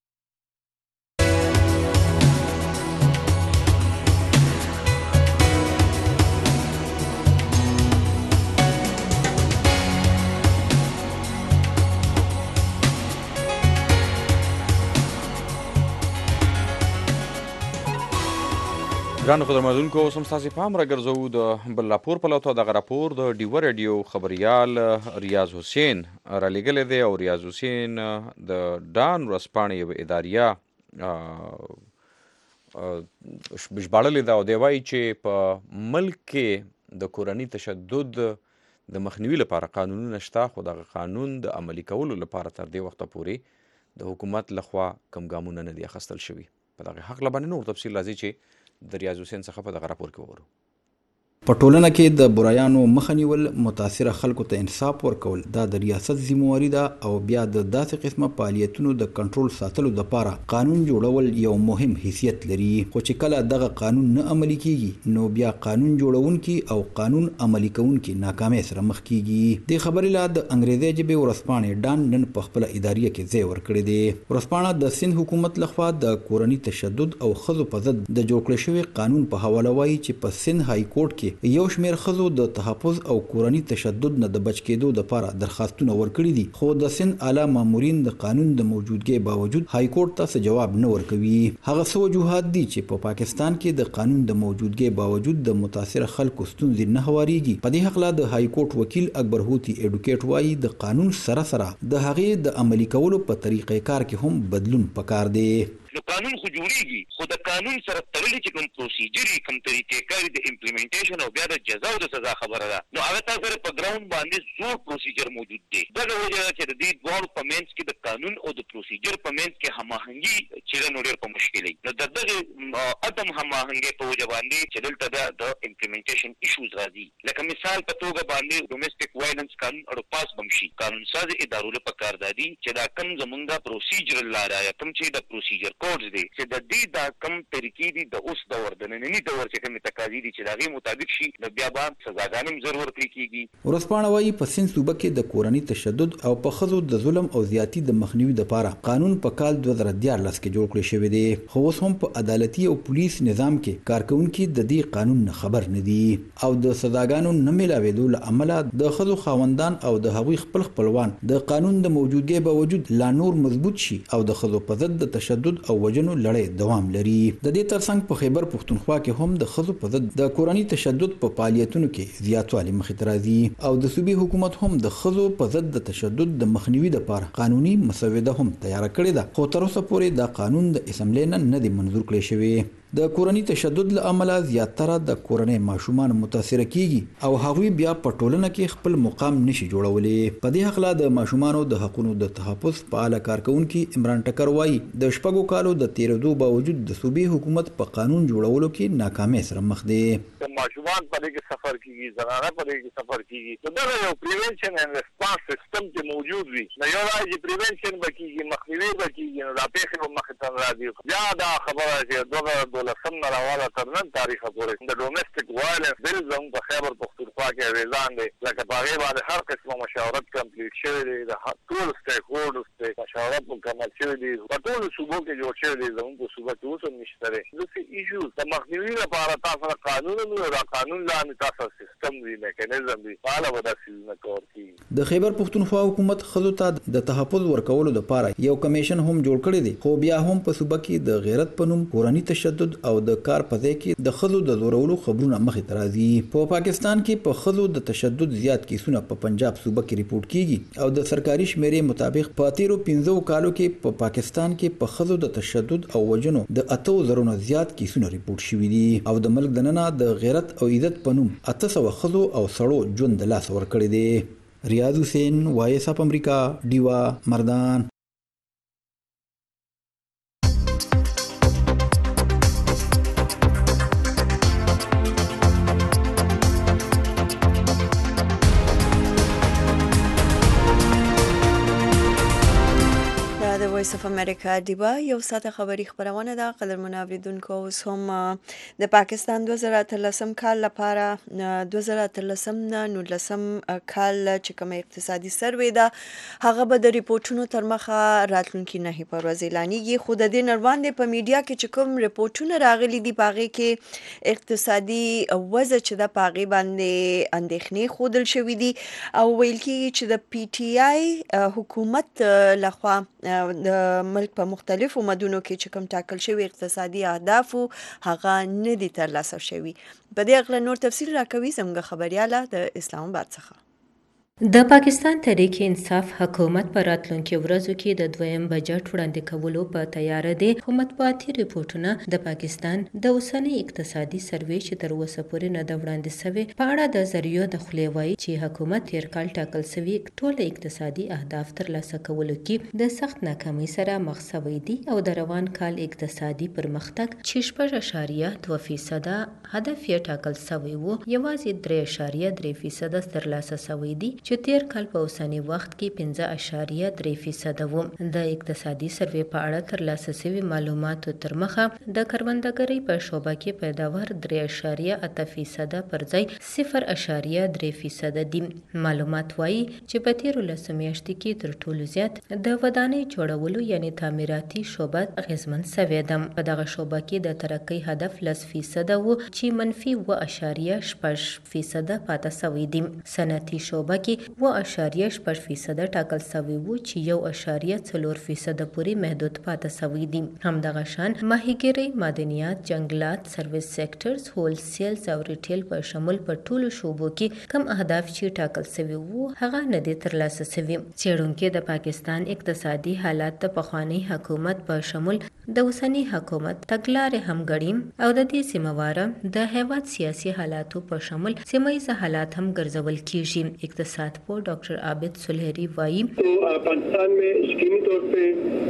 ګرانو خدمتونکو، اوس هم ستاسې پام راګرځوو د بل راپور په لور. دغه راپور د ډیوه راډیو خبریال ریاض حسین رالیږلی دی او ریاض حسین د ډان ورځپاڼې یوه اداریه ژباړلې ده او دی وایي چې په ملک کې د کورني تشدد د مخنیوي لپاره قانونونه شته، خو دغه قانون د عملي کولو لپاره تر دې وخته پورې د حکومت لخوا کم ګامونه نه دي اخیستل شوي. په دغه هکله باندې نور تفصیل راځي چې د ریاض حسین څخه په دغه راپور کې وګورو. په ټولنه کې د برایانو مخه نیول، متاثره خلکو ته انصاف ورکول دا د ریاست ذمہواري ده او بیا د داسې قسمه فعالیتونو د کنټرول ساتلو لپاره قانون جوړول یو مهم حیثیت لري. خو چې کله دغه قانون نه عملي کیږي نو بیا قانون جوړونکي او قانون عملي کوونکي ناکامۍ سره مخ کیږي. د خبرې لا د انګریزي ژبې ورځپاڼې ډان نن په خپل اداریه کې ځای ورکړی دی. ورځپاڼه د سند حکومت لخوا د کورني تشدد او ښځو په ضد د جوړ کړل شوي قانون په حواله وایي چې په سند های کورټ کې یو شمیر ښځو د تحفظ او کورني تشدد نه د بچ کېدو لپاره درخواستونه ورکړي دي، خو د سند اعلی مامورین د قانون د موجودګۍ باوجود های کورټ ته څه جواب نه ورکوي. هغه څه وجوهات دي چې په پاکستان کې د قانون د موجودګۍ باوجود د متاثره خلکو ستونزې نه هوارېږي. په دې هکله د های کورټ وکیل اکبر هوتی ایډوکیټ وایي د قانون سره سره د هغې د عملي کولو په طریقې کار کې هم بدلون پکار دی. نو قانون خو جوړیږي، خو د قانون سره تړلي چې کوم پروسیجر یې کوم طریقې کار د امپلیمنټیشن او بیا د جزا او د سزا خبره ده، نو هغه تا سره په ګراوند باندې زوړ پروسیجر موجود دی. دغه وجه ده چې د دې دواړو په منځ کې د قانون او د پروسیجر په منځ کې هماهنګي چې ده نو ډېر په مشکل وي. نو د دغې عدم هماهنګۍ په وجه باندې چې دلته د امپلیمنټیشن ایشوز راځي. لکه مثال په توګه باندې ډومestic وایلنس قانون اړو پاس بم شي. قانون ساز ادارو له پکار دا دي چې دا کم زمونږ پروسیجر لاره یا کم چې د پروسیجر کوډز دي چې د دې دا کم طریقې دي د اوس دور د ننني دور چې کومې تقاضي دي چې د هغې مطابق شي، نو بیا به سزاګانې هم زر ورکړل کېږي. ورځپاڼه وایي په سند صوبه کې د کورني تشدد او په ښځو د ظلم او زیاتي د مخنیوي دپاره قانون په کال دوه زره دیارلس کې جوړ کړی شوی دی، خو اوس هم په عدالتي او پولیس نظام کې کارکوونکي د دې قانون نه خبر نه دي او د سزاګانو نه میلاوېدو له امله د ښځو خاوندان او د هغوی خپل خپلوان د قانون د موجودګۍ باوجود لا نور مضبوط شي او د ښځو په ضد د تشدد او وژنو لړۍ دوام لري. د دې ترڅنګ په خیبر پښتونخوا کې هم د ښځو په ضد د کورني تشدد په فعالیتونو کې زیاتوالی مخې ته راځي او د صوبې حکومت هم د ښځو په ضد د تشدد د مخنیوي لپاره قانوني مسوده هم تیاره کړې ده، خو تر اوسه پورې دا قانون د اسمبلۍ نه نه دی منظور کړی شوی. د کورني تشدد له امله زیاتره د کورنۍ ماشومان متاثره کیږي او هغوی بیا په ټولنه کې خپل مقام نشي جوړولی. په دې هکله د ماشومانو د حقونو د تحفظ فعاله کارکوونکي عمران ټکر وایي د شپږو کالو د تیرېدو باوجود د صوبې حکومت په قانون جوړولو کې ناکامۍ سره مخ دی. ماشومان په دې کې سفر کیږي، زنانه په دې کې سفر کیږي، نو دغه یو پریونشن اینډ ریسپانس سیستم چې موجود وي، نو یو وایي چې پریونشن به کیږي، مخنیوي به کیږي، نو دا پېښې به مخې ته راځي. بیا دا خبره چې دغه دولسم نه راواله تر نن تاریخه پورې د ډومېسټک وایلنس بل زموږ په خیبر پښتونخوا کې اغېزان دی لکه په هغې باندې هر قسمه مشاورت کمپلیټ شوی دی د ټولو سټیک هولډرز ته مشاورت مکمل شوی دی په ټولو صوبو کې جوړ شوی دی زموږ په صوبه کې اوس هم نشته دی داسې ایشوز د مخنیوي لپاره تا سره قانون هم دا قانون لاندې تا سره سیستم وي میکانیزم وي په هغه به دا څیزونه کور کېږي د خیبر پښتونخوا حکومت ښځو ته د تحفظ ورکولو دپاره یو کمیشن هم جوړ کړی دی خو بیا هم په صوبه کې د غیرت په نوم کورني تشدد او د کار په ځای کې د ښځو د زورولو خبرونه مخې ته راځي په پاکستان کې په ښځو د تشدد زیات کیسونه په پنجاب صوبه کې ریپورټ کیږي او د سرکاري شمیرې مطابق په تیرو پنځو کالو کې په پاکستان کې په ښځو د تشدد او وژنو د اتو زرو نه زیات کیسونه ریپورټ شوي دي او د ملک دننه د غیرت او عزت په نوم اته سوه ښځو او سړو ژوند د لاس ورکړی دی ریاض حسین وایس اف امریکا ډیوا مردان وایس اف امریکا دیبا یو ساعته خبری خبرونه ده قدرمن اوریدونکو اوس هم د پاکستان دوه زره اتلسم کال لپاره دوه زره اتلسم نه نولسم کال چې کوم اقتصادي سروې ده هغه به د ریپورتونو تر مخه راتلونکي نه په ورځ اعلانېږي خو د دې نړوندې په میډیا کې چې کوم ریپورتونه راغلي دي په هغې کې اقتصادي وضع چې ده په هغې باندې اندېښنې ښودل شوي دي او ویل کېږي چې د پی ټي آی حکومت لخوا د ملک په مختلفو مدونو کې چې کوم ټاکل شوي اقتصادي اهدافو هغه نه دي ترلاسه شوي په دې اړه نور تفصیل راکوي زموږ خبریاله د اسلام آباد څخه د پاکستان تحریک انصاف حکومت په راتلونکو ورځو کې د دویم بجټ وړاندې کولو په تیاره دی خو مطبوعاتي ریپورټونه د پاکستان د اوسنۍ اقتصادي سروې چې تر اوسه پورې نه ده وړاندې سوې په اړه د ذریعو د خولې وایي چې حکومت تیر کال ټاکل سوي ټول اقتصادي اهداف ترلاسه کولو کې د سخت ناکامۍ سره مخ سوی دي او د روان کال اقتصادي پرمختګ چې شپږ اعشاریه دوه فیصده هدف یې ټاکل سوی و یوازې درې اعشاریه درې فیصده ترلاسه سوی دي چې تیر کال په اوسنی وخت کې پنځه اعشاریه درې فیصده و د اقتصادي سروې په اړه ترلاسه شوي معلوماتو تر مخه د کروندګرۍ په شعبه کې پیداوار درې اعشاریه اته فیصده پر ځای صفر اعشاریه درې فیصده دي معلومات وایي چې په تیرو لسو میاشتو کې تر ټولو زیات د ودانۍ جوړولو یعنی تعمیراتي شعبه اغیزمن سوې ده په دغه شعبه کې د ترقۍ هدف لس فیصده و چې منفي اوه اعشاریه شپږ فیصده پاته سوی دي صنعتي شعبه کې اوه اعشاریه شپږ فیصده ټاکل سوی و چې یو اعشاریه څلور فیصده پورې محدود پاته سوی دي همدغه شان ماهیګیرۍ معدنیات جنگلات سرویس سیکټرز هول سیلز او ریټیل په شمول په ټولو شعبو کې کم اهداف چې ټاکل سوي وو هغه نه دي ترلاسه سوي څېړونکي د پاکستان اقتصادي حالات د پخواني حکومت په شمول د اوسني حکومت تګلارې هم ګړي او د دې سیمواره د هیواد سیاسي حالاتو په شمول سیمه حالات هم ګرځول کیږي اقتصاد پو ڈاکٹر عابد سلہری وائی تو پاکستان میں اسکیمی طور پہ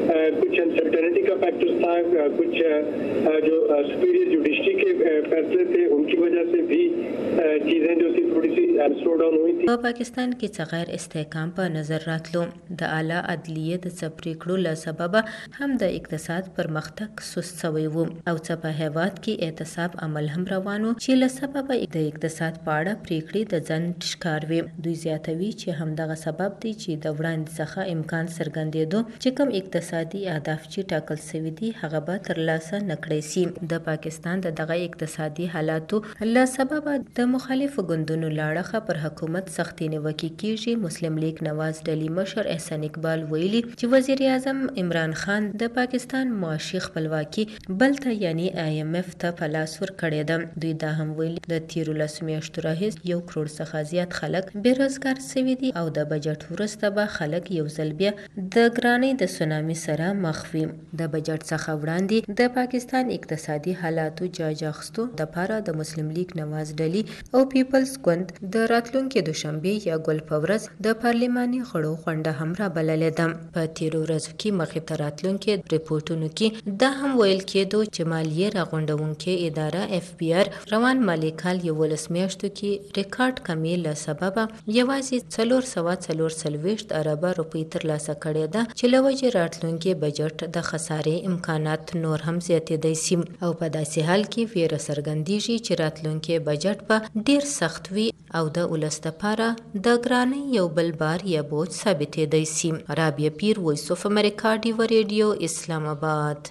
کچھ انسرٹنٹی کا فیکٹر تھا کچھ جو سپیریئر جوڈیشری کے فیصلے تھے ان کی وجہ سے بھی چیزیں جو تھی تھوڑی سی سلو ډاون ہوئی په پاکستان کې څه غیر استحکام په نظر راتلو د اعلی عدلیه د څپری کړو له سببه هم د اقتصاد پرمختګ سست شوی و او څه په هیواد کې اعتصاب عمل هم روانو چې له سببه د اقتصاد په اړه پریکړې د ځن ښکار وي دوی زیاتوي چې همدغه سبب دی چې د وړاندې څخه امکان څرګندېدو چې کوم اقتصادي اهداف چې ټاکل شوي دي هغه به ترلاسه نکړی سي د پاکستان د دغه اقتصادي حالاتو له سببه د مخالفو ګوندونو لاړه پر حکومت سختي نیوکې کیږي مسلم لیگ نواز ډلی مشر احسان اقبال ویلي چې وزیر اعظم عمران خان د پاکستان معاشي خپلواکي بل ته یعنی آی ایم ایف ته په لاس ورکړې ده دوی دا هم ویلي د تیرو لسو میاشتو راهیسې یو کروڑ څخه زیات خلک بیروزګار سوي دي او د بجټ وروسته به خلک یو ځل بیا د ګرانۍ د سونامي سره مخ وي د بجټ څخه وړاندې د پاکستان اقتصادي حالاتو جاج اخیستو دپاره د مسلم لیگ نواز ډلی او پیپلز ګوند د راتلونکي دوشنبه یا ګل په ورځ د پارلماني غړو غونډه هم رابللې ده په تیرو ورځو کې مخې ته راتلونکي ریپورټونو کې دا هم ویل کېدو چې مالیې راغونډونکې اداره اف بی آر روان مالي کال یولس میاشتو کې ریکارډ کمې له سببه یوازې یوازې څلور سوه څلور څلوېښت اربه روپۍ ترلاسه کړې ده چې له وجې راتلونکي بجټ د خسارې امکانات نور هم زیاتېدی سي او په داسې حال کې ویره څرګندېږي چې راتلونکي بجټ به ډېر سخت وي او د ولس دپاره د ګرانۍ یو بل بار یا بوج ثابتېدی سي. رابعه پیر، وایس اف امریکا، ډیوه ریډیو، اسلام آباد.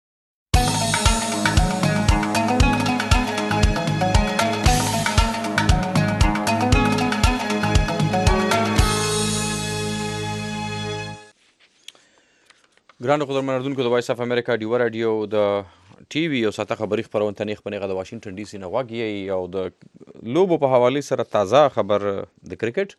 ګرانو قدرمن اردوونکو، د وایس اف امریکا ډیوه راډیو د ټي وي یو ساعته خبري خپرونه ته نیغ په نیغه د واشنګټن ډي سي نه غوږ یئ او د لوبو په حوالې سره تازه خبر د کرکټ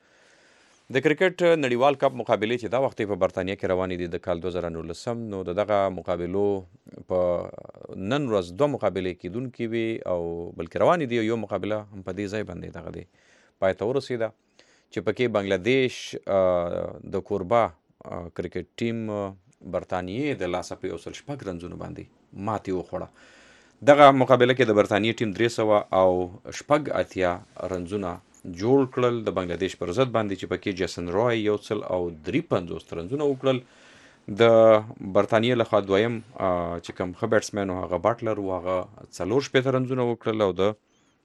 د کرکټ نړیوال کپ مقابلې چې دا وخت په برطانیه کې روانې دي د کال دوه زره نولسم، نو د دغه مقابلو په نن ورځ دوه مقابلې کیدونکې وي او بلکې روانې دي. یو مقابله هم په دې ځای باندې دغه دی پای ته ورسېده چې پکې بنګلادیش د کوربا کرکټ ټیم برطانیې د لاسه په یو سل شپږ رنزونو باندې ماتې وخوړه. دغه مقابله کې د برطانیې ټیم درې سوه او شپږ اتیا رنزونه جوړ کړل د بنګلادیش پر ضد باندې چې پکې جیسن روی یو سل او درې پنځوس رنزونه وکړل. د برطانیې لخوا دویم چې کوم ښه بیټسمین و هغه باټلر و، هغه څلور شپېته رنزونه وکړل او د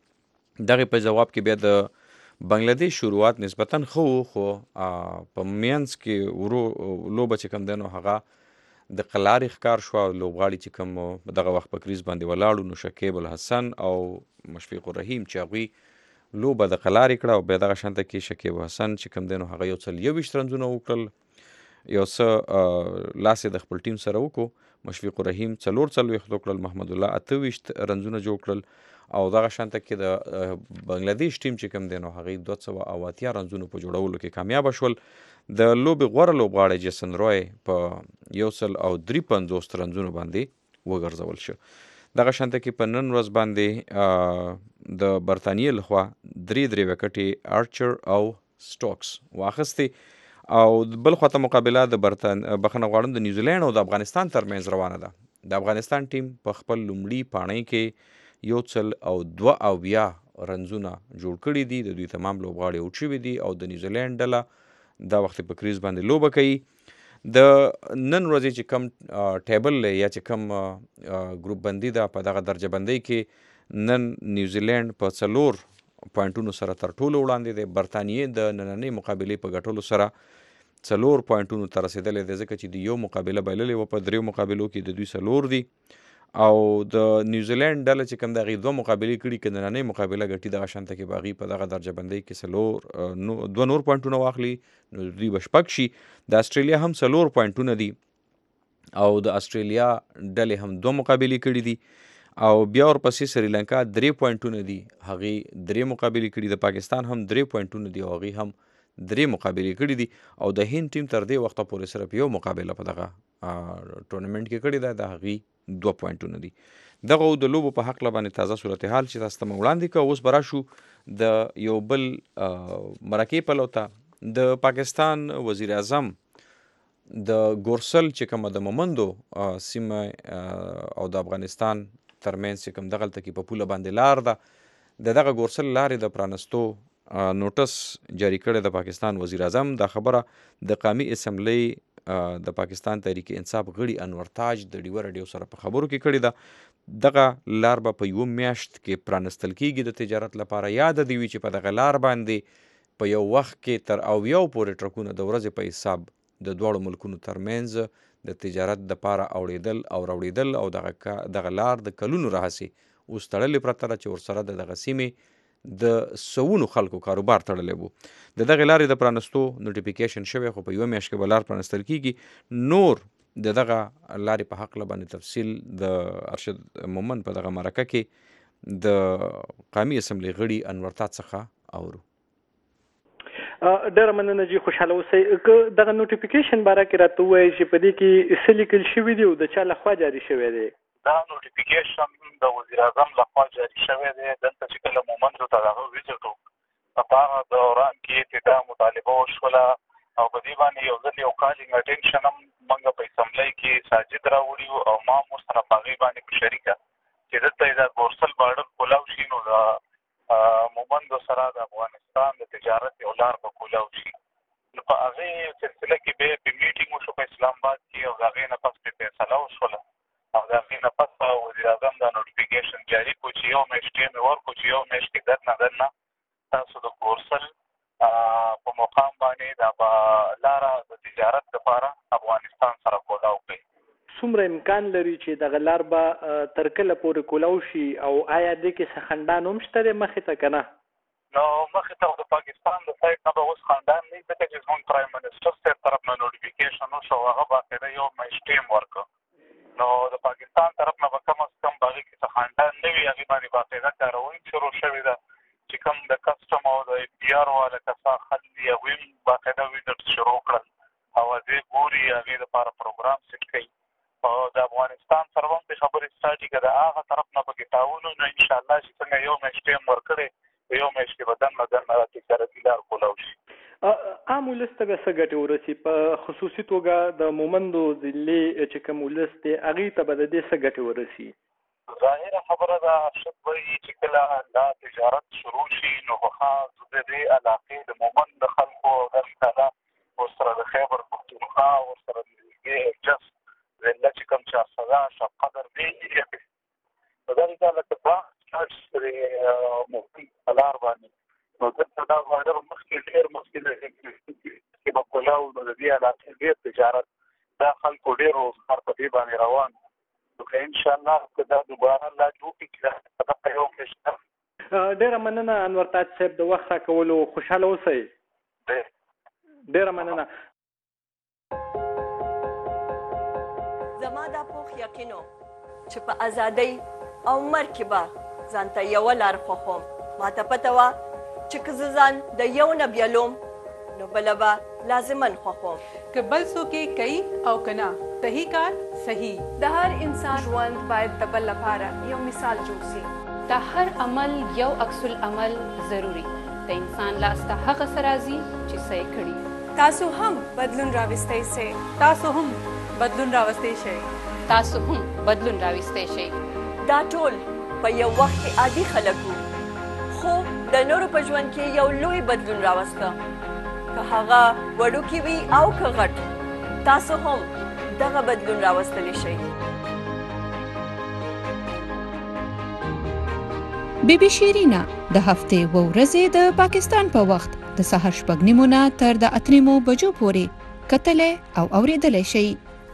دغې په جواب کې بیا د بنګلادیش شروعات نسبتاً ښه و، خو په منځ کې ورو لوبه چې کوم دی نو هغه د قلارې ښکار شوه. لوبغاړي چې کوم دغه وخت په کریز باندې ولاړو نو شکیب الحسن او مشفیق الرحیم چې هغوی لوبه د قلارې کړه او بیا دغه شانته کې شکیب الحسن چې کوم دی نو هغه یو څل یوویشت رنزونه وکړل. یو څه لاس یې د خپل ټیم سره وکړو. مشفیق الرحیم څلور څلوېښت وکړل، محمد الله اته ویشت رنزونه جوړ کړل او دغه شانته کې د بنګلادیش ټیم چې کوم دی نو هغوی دوه سوه او اتیا رنزونو په جوړولو کې کامیابه شول. د لوبې غوره لوبغاړی جیسن روی په یو سل او درې پنځوس رنزونو باندې وګرځول شو. دغه شانته کې په نن ورځ باندې د برطانیې لخوا درې درې وکټې آرچر او سټوکس واخیستې او بل خواته مقابله د برطان بخښنه غواړم د نیوزیلینډ او د افغانستان ترمنځ روانه ده. د افغانستان ټیم په خپل لومړي پاڼۍ کې یو څل او دوه اویا رنزونه جوړ کړي دي. د دوی تمام لوبغاړي اوټ شوي دي او د نیوزیلینډ ډله دا وخت په کریز باندې لوبه کوي. د نن ورځې چې کم ټیبل یا چې کم ګروپ بندي ده په دغه درجه بندۍ کې نن نیوزیلینډ په څلور پوینټونو سره تر ټولو وړاندې دی. برطانیې د نننۍ مقابلې په ګټلو سره څلور پوینټونو ته رسېدلی دی ځکه چې د یو مقابله بایللې وه په دریو مقابلو کې د دوی څلور دي او د نیوزیلینډ ډله چې کوم د هغې دوه مقابلې کړي که نننۍ مقابله ګټي دغه شانته کې به هغوی په دغه درجه بندۍ کې څلور دوه نور پوینټونه واخلي نو دوی به شپږ شي. د اسټرالیا هم څلور پوینټونه دي او د اسټرالیا ډلې هم دوه مقابلې کړي دي او بیا ورپسې سریلانکا درې پوینټونه دي، هغې درې مقابلې کړي. د پاکستان هم درې پوینټونه دي او هغوی هم درې مقابلې کړي دي او د هند ټیم تر دې وخته پورې صرف یو مقابله په دغه ټورنمنټ کې کړې ده، د هغوی دوه پوینټونه دي. دغه د لوبو په هکله باندې تازه صورتحال چې تاسو ته مو وړاندې کړه. اوس به راشو د یو بل مرکې پلو ته. د پاکستان وزیر اعظم د ګورسل چې کومه د مومندو سیمه او د افغانستان ترمنځ چې کوم دغلته کې په پوله باندې لار ده، د دغه ګورسل لارې د پرانستو نوټس جاری کړی د پاکستان وزیر اعظم. دا خبره د قومي اسمبلی د پاکستان تحریک انصاف غړي انور تاج د ډیوه راډیو سره په خبرو کې کړې ده. دغه لار به په یوه میاشت کې پرانستل کیږي د تجارت لپاره. یاد دې وي چې په دغه لار باندې په یو وخت کې تر اویاو پورې ټرکونه د ورځې په حساب د دواړو ملکونو ترمنځ د تجارت دپاره اوړېدل او راوړېدل او دغه دغه لار د کلونو راهیسې اوس تړلې پرته ده چې ورسره د دغه سیمې د سوونو خلکو کاروبار تړلی و. د دغې لارې د پرانستو نوټیفیکیشن شوی خو په یوه میاشت کې به لار پرانستل کیږي. نور د دغه لارې په هکله باندې تفصیل د ارشد مومند په دغه مرکه کې د قومي اسمبلي غړي انور تاج څخه اورو. ډېره مننه جي، خوشحاله اوسئ. که دغه نوټیفیکیشن باره کې راته ووایئ چې په دې کې څه لیکل شوي دي او د چا لخوا جاري شوی دی؟ دا نوټیفیکیشن د وزیر اعظم لخوا جاري شوی دی. دلته چې کله مومندو ته دغه ویزټ و په هغه دوران کې ابتدا مطالبه وشوله او په دې باندې یو ځل یو کالینګ اټینشن هم موږ په اسمبلی کې ساجد راوړي او ما هم ورسره په هغې باندې په شریکه چې دلته یې دا ګورسل بارډر کولاو شي نو د مومندو سره د افغانستان د تجارت یو لار به کولاو شي. نو په هغې سلسله کې بیا په میټینګ وشو په اسلام آباد کې او د هغې نه پس پرې فیصله وشوله او د هغې نه پس وزیر اعظم دا نوټیفیکیشن جاري کړو چې یو میاشت ټیم یې ورکړو چې یو میاشت کې دننه دننه تاسو د کورسل په مقام باندې دا به لاره د تجارت لپاره افغانستان سره کولاو کوي. څومره امکان لري چې دغه لار به تر کله پورې کولاو شي او آیا دې کې څه خنډان هم شته دی مخې ته که نه؟ نو مخې ته د پاکستان د سایډ نه به اوس خنډان نه وي ځکه چې زموږ پرایم منسټر صاحب طرف نه نوټیفیکیشن وشو هغه باقاعده یو میاشت ټیم ورکړ نو د پاکستان طرف نه به کم از کم په هغې کې څه خنډان نه وي هغې باندې باقاعده کاروایي شروع شوې ده چې کوم د کسټم او د پي آر والا کسان خلک دي هغوی هم باقاعده ویزټ شروع کړل او هغې ګوري هغې دپاره پروګرام سیټ کوي او د افغانستان سره هم د خبرې سټارټي که د هغه طرف نه پکې تعاون نو انشاءالله چې څنګه یو میاشت ټیم ورکړی په یو میاشت کې به دننه دننه تجارتي لار کولاو شي. عام ولس ته به څه ګټې ورسي په خصوصي توګه د مومندو ضلع چې کوم ولس دی هغې ته به د دې څه ګټې ورسي؟ ظاهره خبره ده ارشد وایي چې کله دا تجارت شروع شي نو به خاص د دې علاقې د مومند د خلکو او دلته دا ورسره د خیبر پښتونخوا ورسره د نږدې جس ضلع چې کوم چارسده شب قدر دی نو دا دا لکه باغ پرې مومند په لار باندې نو دلته دا ډېر مخکې ډېر مخکې کې به کولاو نو د دې علاقې ډېر تجارت دا خلکو ډېر روزګار په دې باندې روان نو که انشاءالله که دا دوباره لا جوړ کړي چې دا په یو میاشت. ډېره مننه انور تاج صاحب د وخت راکولو خوشحاله اوسئ. ډېره مننه. زما دا پوخ یقین و چې په ازادۍ او مرګ کې به ځان ته یوه لار خوښوم. ماته پته وه چې که زه ځان د یو نه بیلوم نو بله به لازما خوښوم. که بل څوک یې کوي او که نه صحیح کار صحیح. د هر انسان ژوند باید د بل لپاره یو مثال جوړ شي. د هر عمل یو عکس العمل ضروري د انسان لاسته هغه څه راځي چې څه یې کړي. تاسو هم بدلون راوستی شئ. تاسو هم بدلون راوستی شئ. تاسو هم بدلون راوستی شئ. دا ټول په یو وخت کې عادي خلک وو خو د نورو په ژوند کې یو لوی بدلون راوسته که هغه وړوکی وي او که غټ تاسو هم دغه بدلون راوستلی شئ. بی بی شیرینا د هفتې و ورځې د پاکستان په وخت د سهار شپږ نیمو نه تر د اته نیمو بجو پورې کتلی او اورېدلی شئ.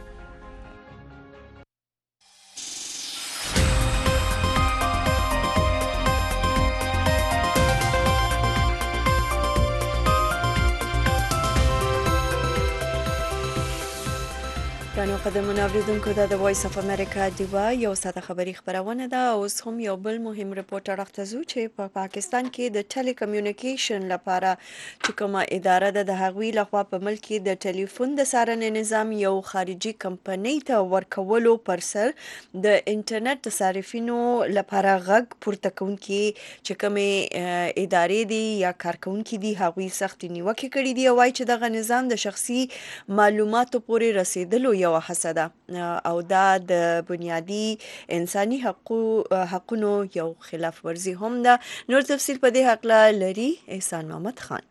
ګرانو قدرمنو اورېدونکو دا د وایس اف امریکا ډیوا یو ساده خبري خپرونه ده. اوس هم یو بل مهم رپورټ اړخ ته ځو چې په پا پاکستان کې د ټیلی کمیونیکیشن لپاره چې کومه اداره ده د هغوی لخوا په ملک کې د ټلیفون د څارنې نظام یو خارجي کمپنۍ ته ورکولو پر سر د انټرنیټ د صارفینو لپاره غږ پورته کوونکي چې کومې ادارې دي یا کارکوونکي دي هغوی سختې نیوکې کړي دي او وایي چې دغه نظام د شخصي معلوماتو پورې رسیدلو یو هڅه ده او دا د بنیادي انساني حقونو یو خلاف ورزي هم ده. نور تفصیل په دې حقله لري احسان محمد خان.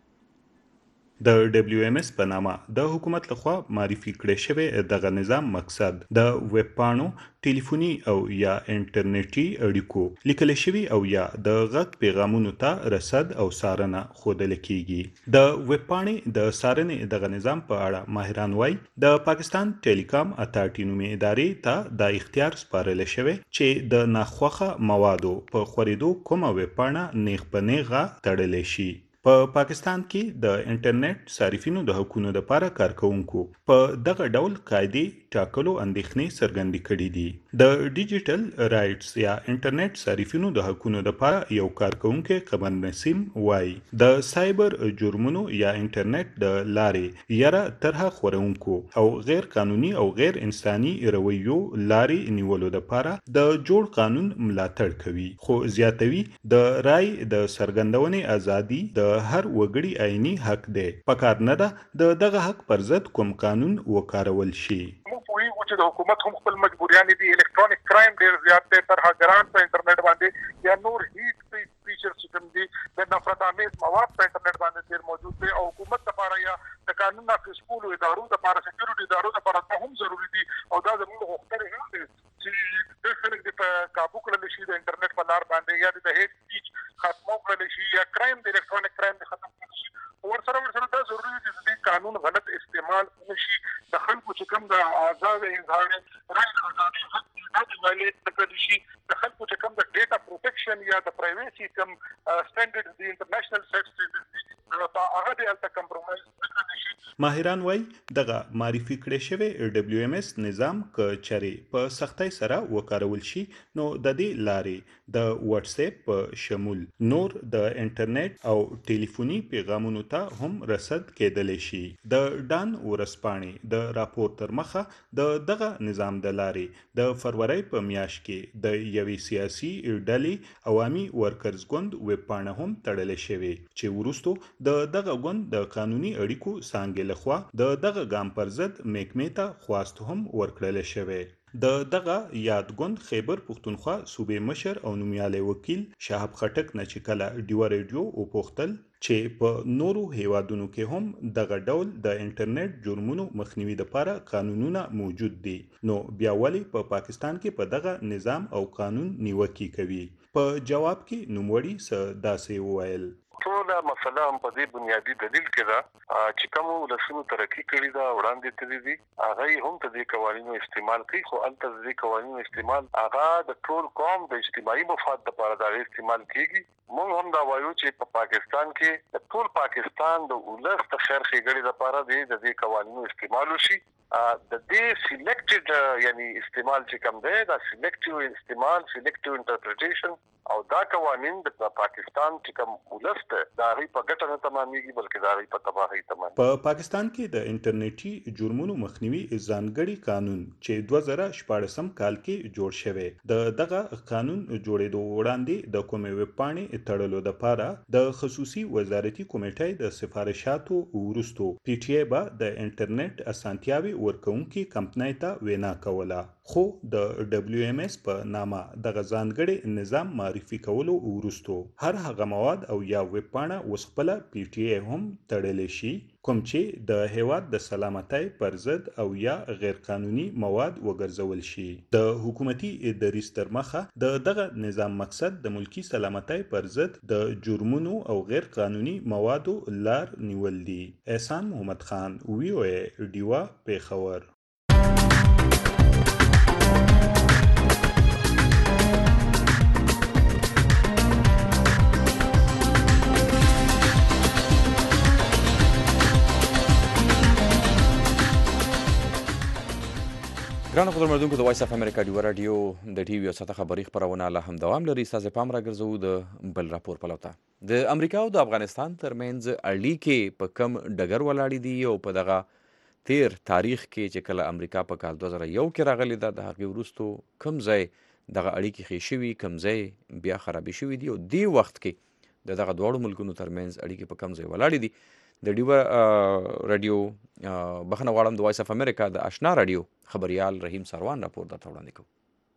د ډبلیو ایم اس په نامه د حکومت لخوا معرفي کړی شوی دغه نظام مقصد د ویب پاڼو ټلیفوني او یا انټرنیټي اړیکو لیکل شوي او یا د غږ پیغامونو ته رسد او څارنه ښودل کیږي. د ویب پاڼې د څارنې دغه نظام په اړه ماهران وایي د پاکستان ټیلیکام اتارټي نومې ادارې ته د اختیار سپارل شوی چې د ناخوښه موادو په خورېدو کومه ویب پاڼه نیغ په نیغه تړلی شي. په پاکستان کې د انټرنیټ صارفینو د حقوقو لپاره کارکونکو په دغه ډول قاعدې ټاکلو اندېښنې څرګندې کړې دي. د ډیجیټل رائټس یا انټرنیټ صارفینو د حقوقو لپاره یو کارکونکي قمر نسیم وایي د سایبر جرمونو یا انټرنیټ د لارې یاره طرحه خورونکو او غیر قانوني او غیر انساني رویو لارې نیولو لپاره د جوړ قانون ملاتړ کوي خو زیاتوي د رای د څرګندونې ازادي د هر وګړي عیني حق دی. پکار نه ده د دغه حق پر ضد کوم قانون وکارول شي. موږ پوهیږو چې د حکومت هم خپل مجبوریانې دي. الکترونیک کرایم ډېر زیات دی. ترهګران په انټرنیټ باندې یا نور هیڅ فیچر چې کوم دي د نفرت آمیز مواد په انټرنیټ باندې ډېر موجود دي او حکومت لپاره یا د قانون نافذ کولو ادارو لپاره سکیورټي ادارو لپاره هم ضروري دي او دا زموږ غوښتنه هم ده چې د خلک د کابو کړل شي د انټرنیټ په لار باندې یا د هیټ سپیچ ختمو کړل شي یا کرایم د الکترونیک کرایم د ختم کړل شي ورسره ورسره دا ضروري دي چې د قانون غلط استعمال نشي د خلکو چې کوم د آزاد اظهار رائے آزادي حق د وایلیټ کړل شي د خلکو چې کوم د ډیټا پروټیکشن یا د پرایویسي کوم سټانډرډ د انټرنیشنل سټانډرډ دا هغه د الټا کمپرمایز ماهران وای دغه معرفي کړی شوی ډبلیو ایم اس نظام ک چری په سختۍ سره وکارول شي نو د دې لارې د واتس اپ په شمول نور د انټرنیټ او ټلیفوني پیغامونو ته هم رسد کېدلی شي د ډان ورسپانې د راپور تر مخه د دغه نظام د لارې د فروری په میاشت کې د یوې سیاسي ډلې عوامي ورکرز ګوند ویب پاڼه هم تړلې شوې چې وروستو د دغه ګوند د قانوني اړیکو څانګې لخوا د دغه ګام پر ضد محکمې ته خواست هم ورکړل شوی د دغه یادګوند خیبر پښتونخوا صوبې مشر او نومیالی وکیل شهاب خټک نه چې کله ډیوا ریډیو وپوښتل چې په نورو هیوادونو کې هم دغه ډول د انټرنیټ جرمونو مخنیوي لپاره قانونونه موجود دي نو بیا ولې په پاکستان کې په دغه نظام او قانون نیوکه کوي په جواب کې نوموړي څه داسې وویل ټول مسله هم په دې بنیادی دلیل کې ده چې کوم ولسونو ترقی کړی دا وړاندې تللی دي هغه هم ته د قوانینو استعمال کوي خو الته د قوانینو استعمال هغه د ټول قوم د اجتماعي مفاد لپاره دا استعمال کیږي موږ هم دا وایو چې په پاکستان کې د ټول پاکستان د ولس د خیر ښېګړې لپاره د دې قوانینو استعمال وشي د دې سلیکټډ یعنی استعمال چې کوم دی دا سلیکټیو استعمال سلیکټیو انټرپریټیشن او دا قوانین د پاکستان چې کوم ولس ته دا غي په ګټه نه تمامېږي بلکې دا غي په تباہي تمام په پاکستان کې د انټرنیټي جرمونو مخنیوي ځانګړي قانون چې دوه زره شپاړسم کال کې جوړ شوی د دغه قانون جوړېدو وړاندې د کومې ویب پاڼې تړلو لپاره د خصوصي وزارتي کمیټې د سفارشاتو وروستو پی ټی ای به د انټرنیټ اسانتیاوي ورکوونکي کمپنۍ ته وینا کوله خو د ډبلیو ایم اس په نامه دغه ځانګړي نظام معرفي کولو وروستو هر هغه مواد او یا ویب پاڼه وسخپله پی ټی ای هم تړلی شي کوم چې د هیواد د سلامتۍ پر ضد او یا غیر قانوني مواد وګرځول شي د حکومتي دریځ تر مخه د دغه نظام مقصد د ملکی سلامتۍ پر ضد د جرمونو او غیر قانوني موادو لار نیول دي احسان محمد خان وی او ای ډیوا پیښور ګرانو قدرمنونکو د وایس اف امریکا ډیوا رادیو د ټي وي او ساته خبري خبرونه لا هم دوام لري ستاسو پام راګرځو د بل راپور په لوتا د امریکا او د افغانستان ترمنځ اړیکې په کم ډګر ولاړې دي او په دغه تیر تاریخ کې چې کله امریکا په کال دوه زره یو کې راغلی ده د هغې وروستو کم ځای دغه اړیکې ښې شوي کم ځای بیا خرابې شوي دي او دې وخت کې د دغه دواړو ملکونو ترمنځ اړیکې په کم ځای ولاړې دي د ډیوا رادیو بخنه غواړم د وایس اف امریکا د آشنا رادیو خبريال رحیم سروان راپور درته وړاندې کوم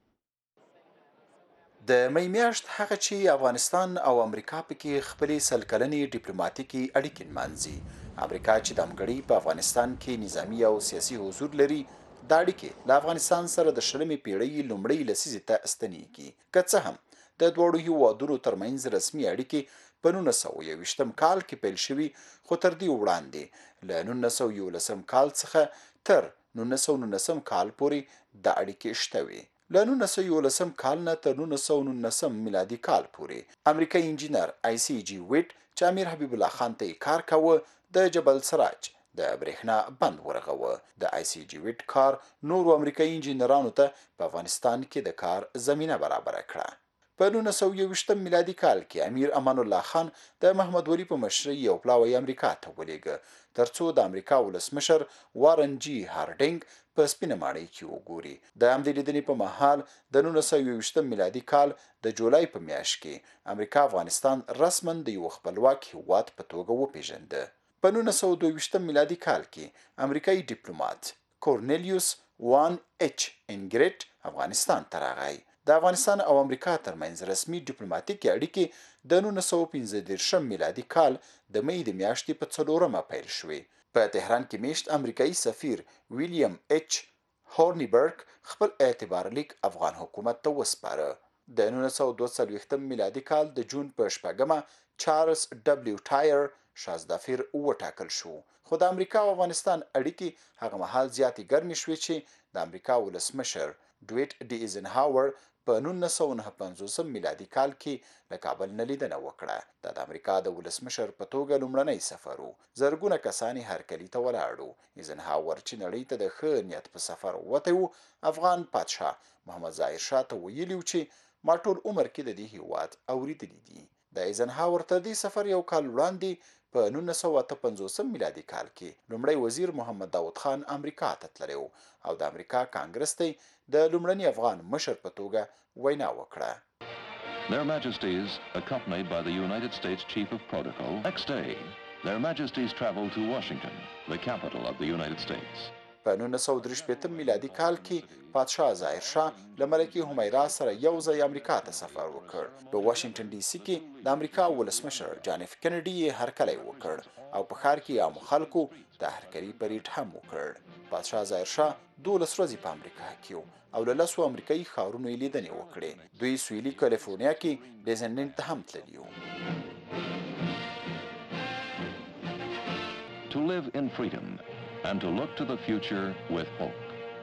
د می میاشت هغه چې افغانستان او امریکا پکې خپلې سل کلنې ډیپلوماټیکي اړیکې نمانځي امریکا چې د امګړي په افغانستان کې نظامی او سیاسي حضور لري دا اړیکې له افغانستان سره د شلمې پیړۍ لومړۍ لسیزې ته ستنېږي که څه هم د دواړو هیوادونو ترمنځ رسمي اړیکې په نولس سوه یوویشتم کال کې پیل شوي خو تر دې وړاندې له نولس سوه یولسم کال څخه تر نولس سوه نولسم کال پورې د اړیکې شته وې له نولس سوه یولسم کال نه تر نولس سوه نولسم میلادي کال پورې امریکایي انجینر آی سی جی ویټ چې امیر حبیب الله خان ته یې کار کاوه د جبل سراج د برېښنا بند ورغوه د آی سی جی ویټ کار نورو امریکایي انجینرانو ته په افغانستان کې د کار زمینه برابره کړه په نولس سوه یوویشتم میلادي کال کې امیر امان الله خان د محمد ولی په مشرۍ یو پلاوی امریکا ته ولېږه ترڅو د امریکا ولسمشر وارن جی هارډینګ په سپینه ماڼۍ کې وګوري د همدې لیدنې په مهال د نولس سوه یوویشتم میلادي کال د جولای په میاشت کې امریکا افغانستان رسما د یو خپلواک هیواد په توګه وپیژنده په نولس سوه دوه ویشتم میلادي کال کې امریکایي ډیپلوماټ کورنیلیوس وان ایچ انګریټ افغانستان ته راغی د افغانستان او امریکا ترمنځ رسمي ډیپلوماټیکې اړیکې د نولس سوه پنځه دېرشم میلادي کال د مۍ د میاشتې په څلورمه پیل شوې. په تهران کې میشت امریکایي سفیر ویلیام ایچ هورنیبرګ خپل اعتبار لیک افغان حکومت ته وسپاره. د نولس سوه دوه څلوېښتم میلادي کال د جون په شپږمه چارلز ډبلیو ټایر شازدافیر وټاکل شو. خو د امریکا او افغانستان اړیکې هغه مهال زیاتې ګرمې شوې چې د امریکا ولسمشر ډویټ ډي ایزنهاور په نولس سوه نهه پنځوسم میلادي کال کې له کابل نه لیدنه وکړه. دا د امریکا د ولسمشر په توګه لومړنی سفر و. زرګونه کسان یې هرکلي ته ولاړ وو. ایزنهاور چې نړۍ ته د ښه نیت په سفر وتی و، افغان پادشاه محمد ظاهر شاه ته ویلي و چې ما ټول عمر کې د دې هیواد اورېدلي دي. د ایزنهاور تر دې سفر یو کال وړاندې په نولس سوه اته پنځوسم میلادي کال کې لومړی وزیر محمد داود خان امریکا ته تللی و او د امریکا کانګرس ته د لومړني افغان مشر په توګه وینا وکړه. Their Majesties, accompanied by the United States Chief of Protocol, next day, Their Majesties traveled to Washington, the capital of the United States. په نولس سوه درې شپېتم میلادي کال کې پادشاه ظاهر شاه له ملکې همیرا سره یو ځای امریکا ته سفر وکړ. په واشنګټن ډي سي کې د امریکا ولسمشر جان اف کینیډي یې هرکلی وکړ او په ښار کې عامو خلکو د هرکلي پریډ هم وکړ. پادشاه ظاهر شاه دولس ورځې په امریکا کې او له لسو امریکایي ښارونو یې لیدنې وکړې. دوی سویلي کالیفورنیا کې ډیزنیلینډ ته هم تللي وو. To live in freedom and to look to the future with hope.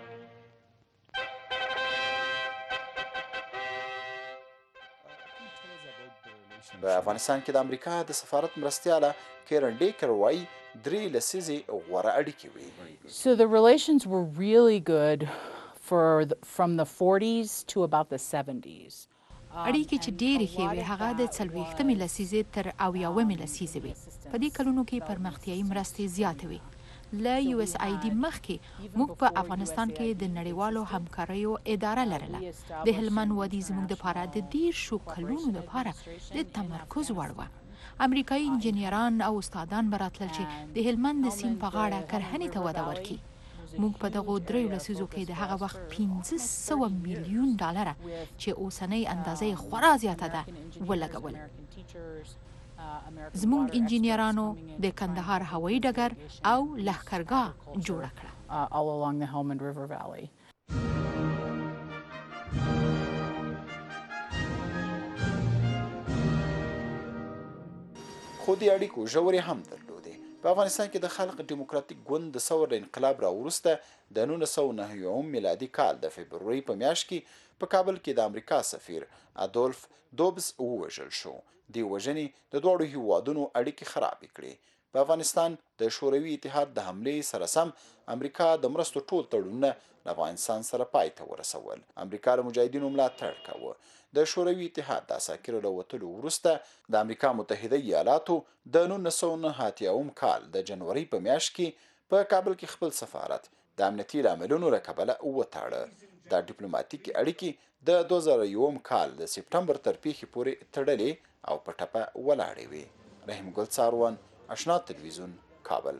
په افغانستان کې د امریکا د سفارت مرستیاله کیرن ډیکر وایي درې لسیزې غوره اړیکې وې. So the relations were really good for the, from the forties to about the seventies. اړیکې چې ډېرې ښې وې هغه د څلوېښتمې لسیزې تر اویاومې لسیزې وې. په دې کلونو کې پرمختیایي مرستې زیاتې وې. له یو اس آی ډي مخکې موږ په افغانستان کې د نړیوالو همکاریو اداره لرله. د هلمند وادي زموږ دپاره د دېرشو کلونو دپاره د تمرکز وړ وه. امریکایي انجینران او استادان به راتلل چې د هلمند د سیند په غاړه کرهنې ته وده ورکړي. موږ په دغو دریو لسیزو کې د هغه وخت پنځه سوه میلیون ډالره چې اوسنۍ اندازه یې خورا زیاته ده ولګول. زموږ انجینرانو د کندهار هوایي ډګر او لښکرګاه جوړه کړه. all along the Helmand River Valley. خو دې اړیکو ژورې هم درلودې. په افغانستان کې د خلق دیموکراتیک ګوند د ثور انقلاب راوروسته د نولس سوه نهه اویایم میلادي کال د فبرورۍ په میاشت کې په کابل کې د امریکا سفیر ادولف دوبز ووژل شو. دې وژنې د دواړو هیوادونو اړیکې خرابې کړې. په افغانستان د شوروي اتحاد د حملې سره سم امریکا د مرستو ټول تړونونه له افغانستان سره پای ته ورسول. امریکا له مجاهدینو ملاتړ کاوه. د شوروي اتحاد د عساکرو له وتلو وروسته د امریکا متحده ایالاتو د نولس سوه نهه اتیایم کال د جنورۍ په میاشت کې په کابل کې خپل سفارت د امنیتي لاملونو له کبله وتاړه. دا ډیپلوماټیکې اړیکې د دوه زره یوم کال د سپټمبر تر پیښې پورې تړلې او په ټپه ولاړې وې. رحیم ګل څاروان، آشنا تلویزیون، کابل.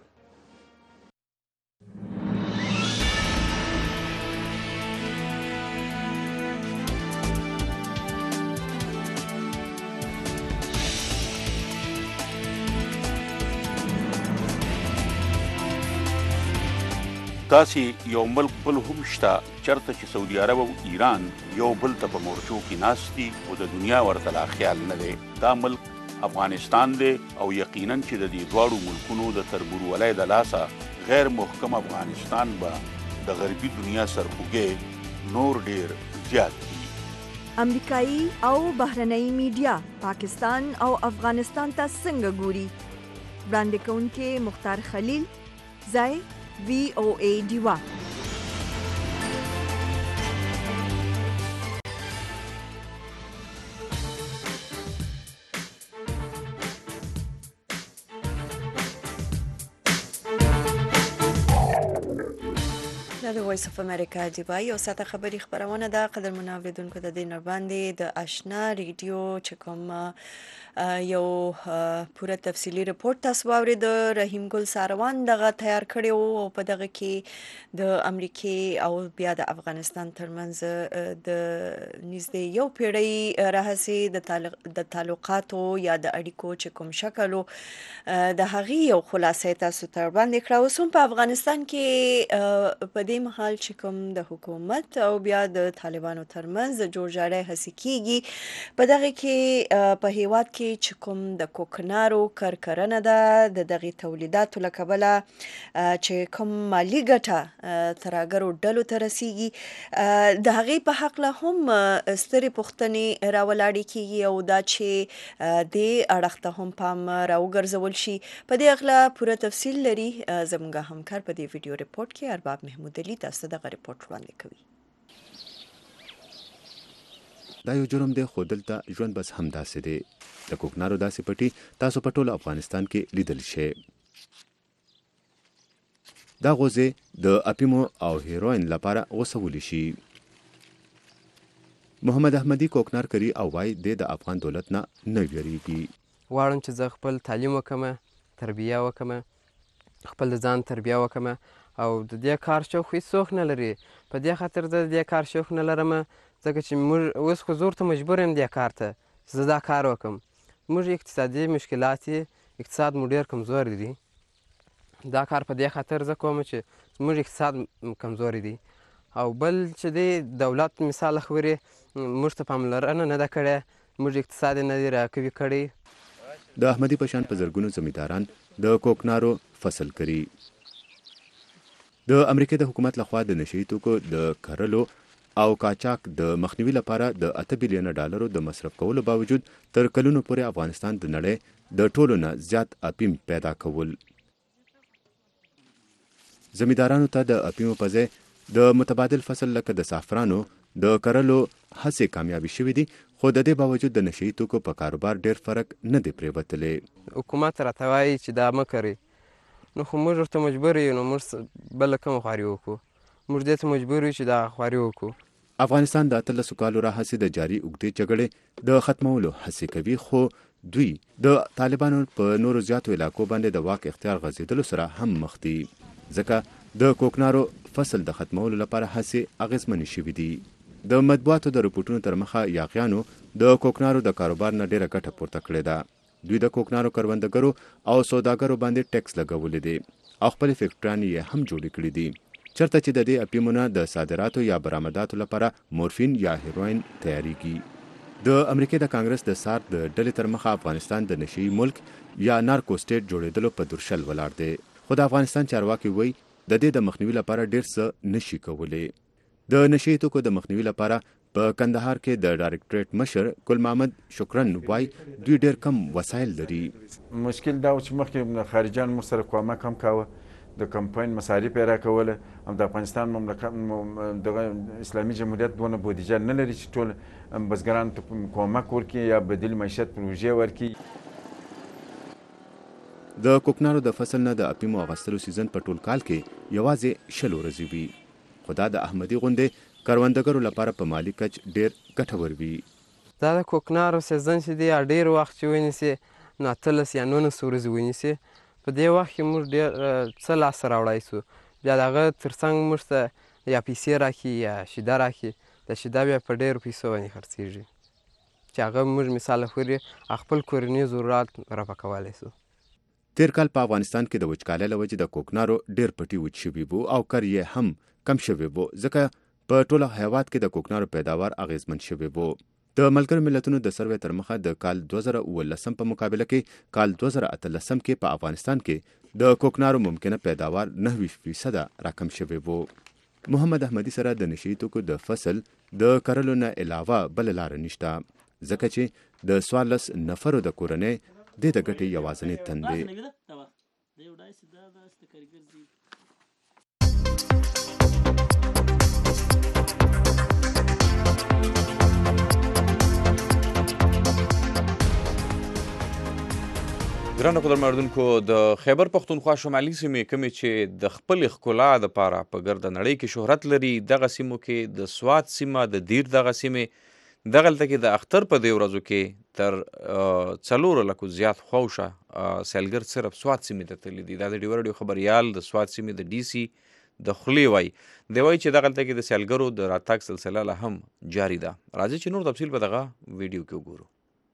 داسې یو ملک بل هم شته چېرته چې سعودي عرب او ایران یو بل ته په مورچو کې ناست دي او د دنیا ورته لا خیال نه دی. دا ملک افغانستان دی او یقینا چې د دې دواړو ملکونو د تربورولۍ د لاسه غیر محکم افغانستان به د غربي دنیا سرخوږی نور ډیر زیات دي. امریکایي او بهرنۍ میډیا پاکستان او افغانستان ته څنګه ګوري؟ وړاندې کوونکې مختار خلیل، ځای وی او ای ډیوا. دا د وایس اف امریکا جبا یو ساعته خبري خبرونه ده قدر مناوریدونکو د دین باندې د آشنا ریډیو چې کوم یو پوره تفصیلی رپورت تاسو واورید رحیم ګل ساروان دغه تیار کړی او په دغه کې د امریکای او بیا د افغانستان ترمنځ د نږدې یو پیړۍ راهسي د د تعلقاتو یا د اړیکو چې کوم شکل د هغې یو خلاصې تاسو ته وړاندې کړه. اوس هم په افغانستان کې په دې مهال چې کوم د حکومت او بیا د طالبانو ترمنځ د جوړجاړی هڅې کیږي. په دغه کې په هیواد کې چې کوم د کوکنارو کرکرنه ده د دغې تولیداتو له کبله چې کوم مالي ګټه ترهګرو ډلو ته رسیږي د هغې په هکله هم سترې پوښتنې راولاړې کیږي او دا چې دې اړخ ته هم پام راوګرځول شي. په دې هکله پوره تفصیل لري زموږ همکار په دې ویډیو ریپورت کې ارباب محمود علي تاسو ته دغه ریپورت وړاندې کوي. دا یو جرم دی خو دلته ژوند بس همداسې دی. د کوکنارو داسې پټي تاسو په ټول افغانستان کې لیدل شي. دا غوزې د اپیمو او هیروین لپاره غوڅولی شي. محمد احمدي کوکنار کری او وای د افغان دولت نه نه ویریږي. غواړم چې زه خپل تعلیم وکم، تربیه وکم، خپل د ځان تربیه وکم او د دې کار شوق هیڅوک نه لري. په دې خاطر زه د دې کار شوق نه لرم ځکه چې موږ اوس خو زور ته مجبور یم دې کار ته چې زه دا کار وکم. موږ اقتصادي مشکلات یې اقتصاد مو ډېر کمزوری دی. دا کار په دې خاطر زه کوم چې زموږ اقتصاد کمزوری دی او بل چې دی دولت مثال خبرې موږ ته پاملرنه نه ده کړې، موږ اقتصاد یې نه دی راقوي کړی. د احمدي په شان په زرګونو زمینداران د کوکنارو فصل کوي. د امریکا د حکومت لخوا د نشئی توکو د کرلو او قاچاق د مخنیوي لپاره د اته بلیونه ډالرو د مصرف کولو باوجود تر کلونو پورې افغانستان د نړۍ د ټولو نه زیات اپیم پیدا کول. زمیندارانو ته د اپیمو په ځای د متبادل فصل لکه د سافرانو د کرلو هڅې کامیابي شوې دي، خو د دې باوجود د نشئی توکو په کاروبار ډیر فرق نه دی پرېوتلی. حکومت راته وایي چې دا مه کوئ، نو خو موږ ورته مجبور یو، نو موږ بله کومه خواري وکړو؟ موږ دې ته مجبور یو چې دا خواري وکړو. افغانستان د اتلسو کالو راهیسې د جاري اوږدې جګړې د ختمولو هڅې کوي، خو دوی د طالبانو په نورو زیاتو علاقو باندې د واک اختیار غځېدلو سره هم مخ دي، ځکه د کوکنارو فصل د ختمولو لپاره هڅې اغېزمنې شوي دي. د مطبوعاتو د رپورټونو تر مخه یاغیانو د کوکنارو د کاروبار نه ډیره ګټه پورته کړې ده. دوی د کوکنارو کروندګرو او سوداګرو باندې ټیکس لګولې دي او خپل فیکټریانې یې هم جوړې کړې دي، چرته چې د دې اپیمو نه د صادراتو یا برآمداتو لپاره مورفین یا هیروین تیاریږي. د امریکا د کانګرس د سار د ډلې تر مخه افغانستان د نشئی ملک یا نارکو سټیټ جوړېدلو په درشل ولاړ دی، خو د افغانستان چارواکي وایي د دې د مخنیوي لپاره ډیر څه نشي کولی. د نشئی توکو د مخنیوي لپاره په کندهار کې د ډایرکټریټ مشر ګل محمد شکرن وای دوی ډیر کم وسایل لري. مشکل دا و چې مخکې خارجیان موږ سره کومک هم کاوه، د کمپاین مصارف یې راکوله. هم د افغانستان مملکت دغه اسلامي جمهوریت دونه بودیجه نه لري چې ټول بزګرانو ته کومک ورکړي یا بدیل معیشت پروژې ورکړي. د کوکنارو د فصل نه د اپیمو اغوستلو سیزن په ټول کال کې یوازې شل ورځې وي، خو دا د احمدي غوندې کروندګرو لپاره په مالي کچ ډیر ګټور وي. دا د کوکنارو سیزن چې دی ډیر وخت چې ونیسي نو اتلس یا نولس ورځې ونیسي، په دې وخت کې موږ ډیر څه لاسته راوړی سو. بیا د هغه ترڅنګ موږ ته یا پیسې راکړي یا شیده راکړي، د شیده بیا په ډیرو پیسو باندې خرڅېږي چې هغه موږ مثال لپاره خپل کورني ضرورات رفع کولی سو. تیر کال په افغانستان کې د وچکالۍ له وجې د کوکنارو ډیر پټي وچ شوي وو او کر یې هم کم شوی وو، ځکه په ټوله هیواد کې د کوکنارو پیداوار اغیزمن شوی وو. د ملګرو ملتونو د سروې تر مخه د کال دوه زره اوولسم په مقابله کې کال دوه زره اتلسم کې په افغانستان کې د کوکنارو ممکنه پیداوار نهه ویشت فیصده راکم شوی وو. محمد احمدي سره د نشئی توکو د فصل د کرلو نه علاوه بل لار نشته، ځکه چې د څوارلس نفرو د کورنۍ د د ګټې یوازینی تن دی. ګرانو قدرمنو اورېدونکو د خیبر پښتونخوا شمالي سیمې کومې چې د خپلې ښکلا دپاره په ګرده نړۍ کې شهرت لري، دغه سیمو کې د سوات سیمه، د دیر دغه سیمې، دغلته کې د اختر په دې ورځو کې تر څلورو لکو زیات خواوشه سیلګر صرف سوات سیمې ته تللي دي. دا د ډیوه راډیو خبریال د سوات سیمې د ډي سي د خولې وایي دی وایي چې دغلته کې د سیلګرو د راتګ سلسله لا هم جاري ده. راځئ چې نور تفصیل په دغه ویډیو کې وګورو.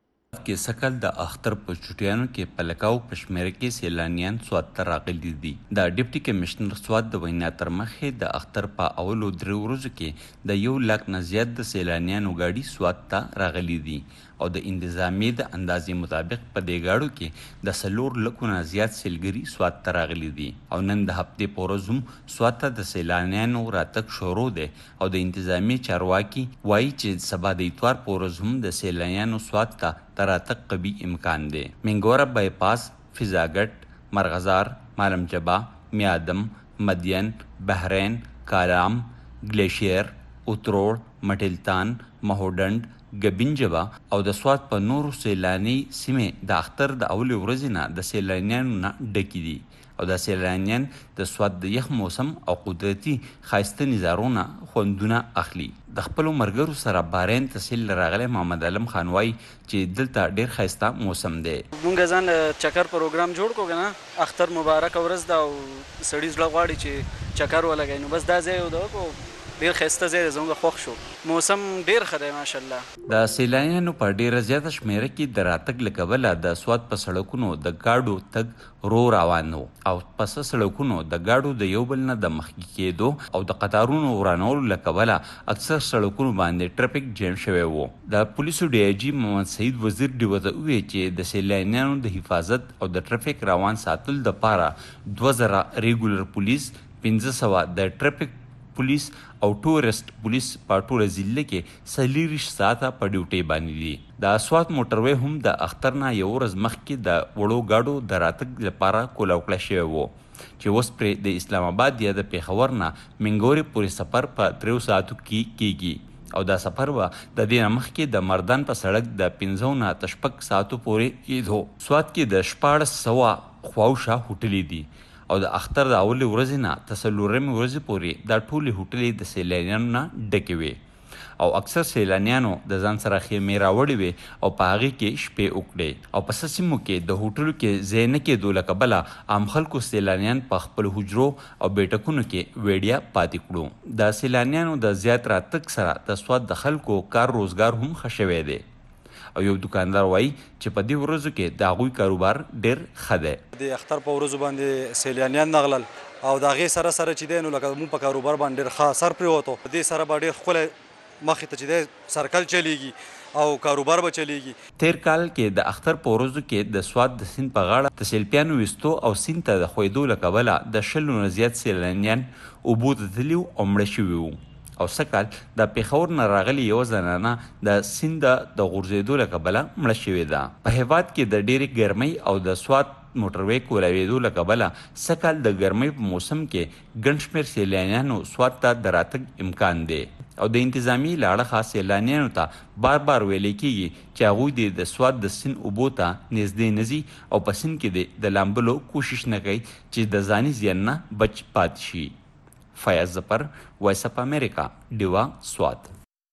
کې سکل د اختر په چټیانو کې په لکاو په شمېره کې سیلانیان سوات ته راغلي دي. د ډیپټي کمشنر سوات د وینا تر مخې د اختر په اولو درې ورځو کې د یو لاک نه زیات د سیلانیانو ګاډي سوات ته راغلي دي او د انتظامیې د اندازې مطابق په دې ګاډو کې د څلور لکو نه زیات سیلګري سوات ته راغلي دي او نن د هفتې په ورځ هم سوات ته د سیلانیانو راتګ شروع دی او د انتظامیې چارواکي وایي چې سبا د اتوار په ورځ هم د سیلانیانو سوات ته د راتګ قوي امکان دی. منګوره بایپاس، فضاګټ، مرغزار، مالم جبا، میادم، مدین، بحرین، کالام، ګلیشیر، اتروړ، مټلتان، مهوډنډ، ګبینجبا او د سوات په نورو سیلاني سیمې د اختر د اولې ورځې نه د سیلانیانو نه ډکې دي او د سیلانیان د سوات د یخ موسم او قدرتي ښایسته نظارونه خوندونه اخلي. د خپلو ملګرو سره بارین تحصیل راغلی محمد علم خان وایي چې دلته ډېر ښایسته موسم دی. مونږ ځان چکر پروګرام جوړ کړو که نه، اختر مبارکه ورځ ده او سړي زړه غواړي چې چکر ولګوي، نو بس دا ځای یو ده ډېر ښایسته ځای دی، زموږ خوښ شو. موسم ډېر ښه دی ماشاءالله. د سیلانیانو په ډېره زیاته شمېره کې د راتګ له کبله د سوات په سړکونو د ګاډو تګ رو روان و او په څه سړکونو د ګاډو د یو بل نه د مخکې کېدو او د قطارونو ورانولو له کبله اکثر سړکونو باندې ټرافیک جیم شوی و. د پولیسو ډي آی جي محمد سعید وزیر ډیوه ته وویل چې د سیلانیانو د حفاظت او د ټرافیک روان ساتلو دپاره دوه زره ریګولر پولیس، پنځه سوه د ټرافیک پولیس او ټورست پولیس په ټوله ضلع کې څلېرویشت ساعته په ډیوټۍ باندې دي. د سوات موټروی هم د اختر نه یو ورځ مخکې د وړو ګاډو د راتګ لپاره کولاو کړی شوی و چې اوس پرې د اسلام آباد یا د پېښور نه منګورې پورې سفر په دریو ساعتو کې کیږي او دا سفر به د دې نه مخکې د مردان په سړک د پنځو نه تر شپږ ساعتو پورې کېدو. سوات کې د شپاړس سوه خواوشا هوټلې دي او د اختر د اولې ورځې نه تر څلورمې ورځې پورې دا ټولې هوټلې د سیلانیانو نه ډکې وې او اکثر سیلانیانو د ځان سره خیمې راوړې وې او په هغې کې شپې وکړې او په څه سیمو کې د هوټلو کې ځای نه کېدو له کبله عام خلکو سیلانیان په خپلو حجرو او بیټکونو کې ویډیا پاتې کړو. د سیلانیانو د زیات راتګ سره د سوات د خلکو کار روزګار هم ښه شوی دی او یو دکاندار وایي چې په دې ورځو کې د هغوی کاروبار ډېر ښه دی. د اختر په ورځو باندې سیلانیان نغلل او د هغې سره سره چې دی نو لکه موږ په کاروبار باندې ډېر ښه اثر پرېوتو. په دې سره به ډېر ښکلی مخې ته چې دی سرکل چلیږي او کاروبار به چلیږي. تیر کال کې د اختر په ورځو کې د سوات د سیند په غاړه د سیلپیانو ویستو او سیند ته د ښویېدو له کبله د شلو نه زیات سیلانیان اوبو ته تللي او مړه شوي وو او سږکال د پېښور نه راغلې یوه زنانه د سیند د غورځېدو له کبله مړه شوې ده. په هېواد کې د ډېرې ګرمۍ او د سوات موټروی کولاوېدو له کبله سږکال د ګرمۍ په موسم کې ګڼ شمېر سیلانیانو سوات ته د راتګ امکان دی او د انتظامیې له اړخه سیلانیانو ته بار بار ویلی کېږي چې هغوی دې د سوات د سیند اوبو ته نږدې نه ځي او په سیند کې دې د لامبلو کوشش نه کوي چې د ځاني زیان نه بچ پاتې شي. فیاض ظفر، وایس اف امریکا، ډیوا، سوات.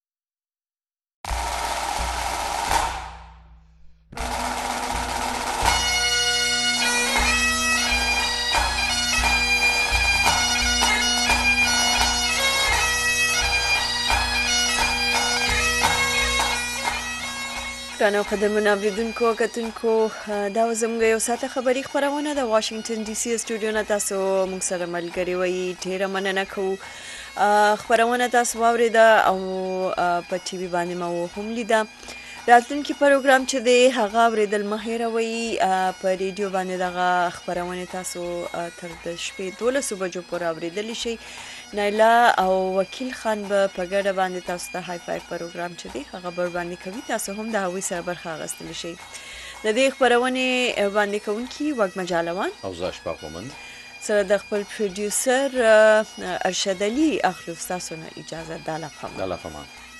ګرانو قدرمنو اوریدونکو او کتونکو، دا و زموږ یو ساعته خبري خپرونه د واشنګټن ډي سي سټوډیو نه تاسو موږ سره ملګري وئ. ډېره مننه کوو. خپرونه تاسو واورېده او په ټي وي باندې مو هم لیده. راتلونکي پروګرام چې دی هغه اورېدل مه هېروئ. په ریډیو باندې دغه خپرونې تاسو تر د شپې دولسو بجو پورې اورېدلی شئ. نایلا او وکیل خان به په ګډه باندې تاسو ته های فایو پروګرام چې دی هغه بر باندې کوي. تاسو هم د هغوی سره برخه اخیستلی شئ. د دې خپرونې وړاندې کوونکي وږمه جالوان او زه اشفاق مومند سره د خپل پروډیوسر ارشد علي اخلو ستاسو نه اجازه. د الله په امان.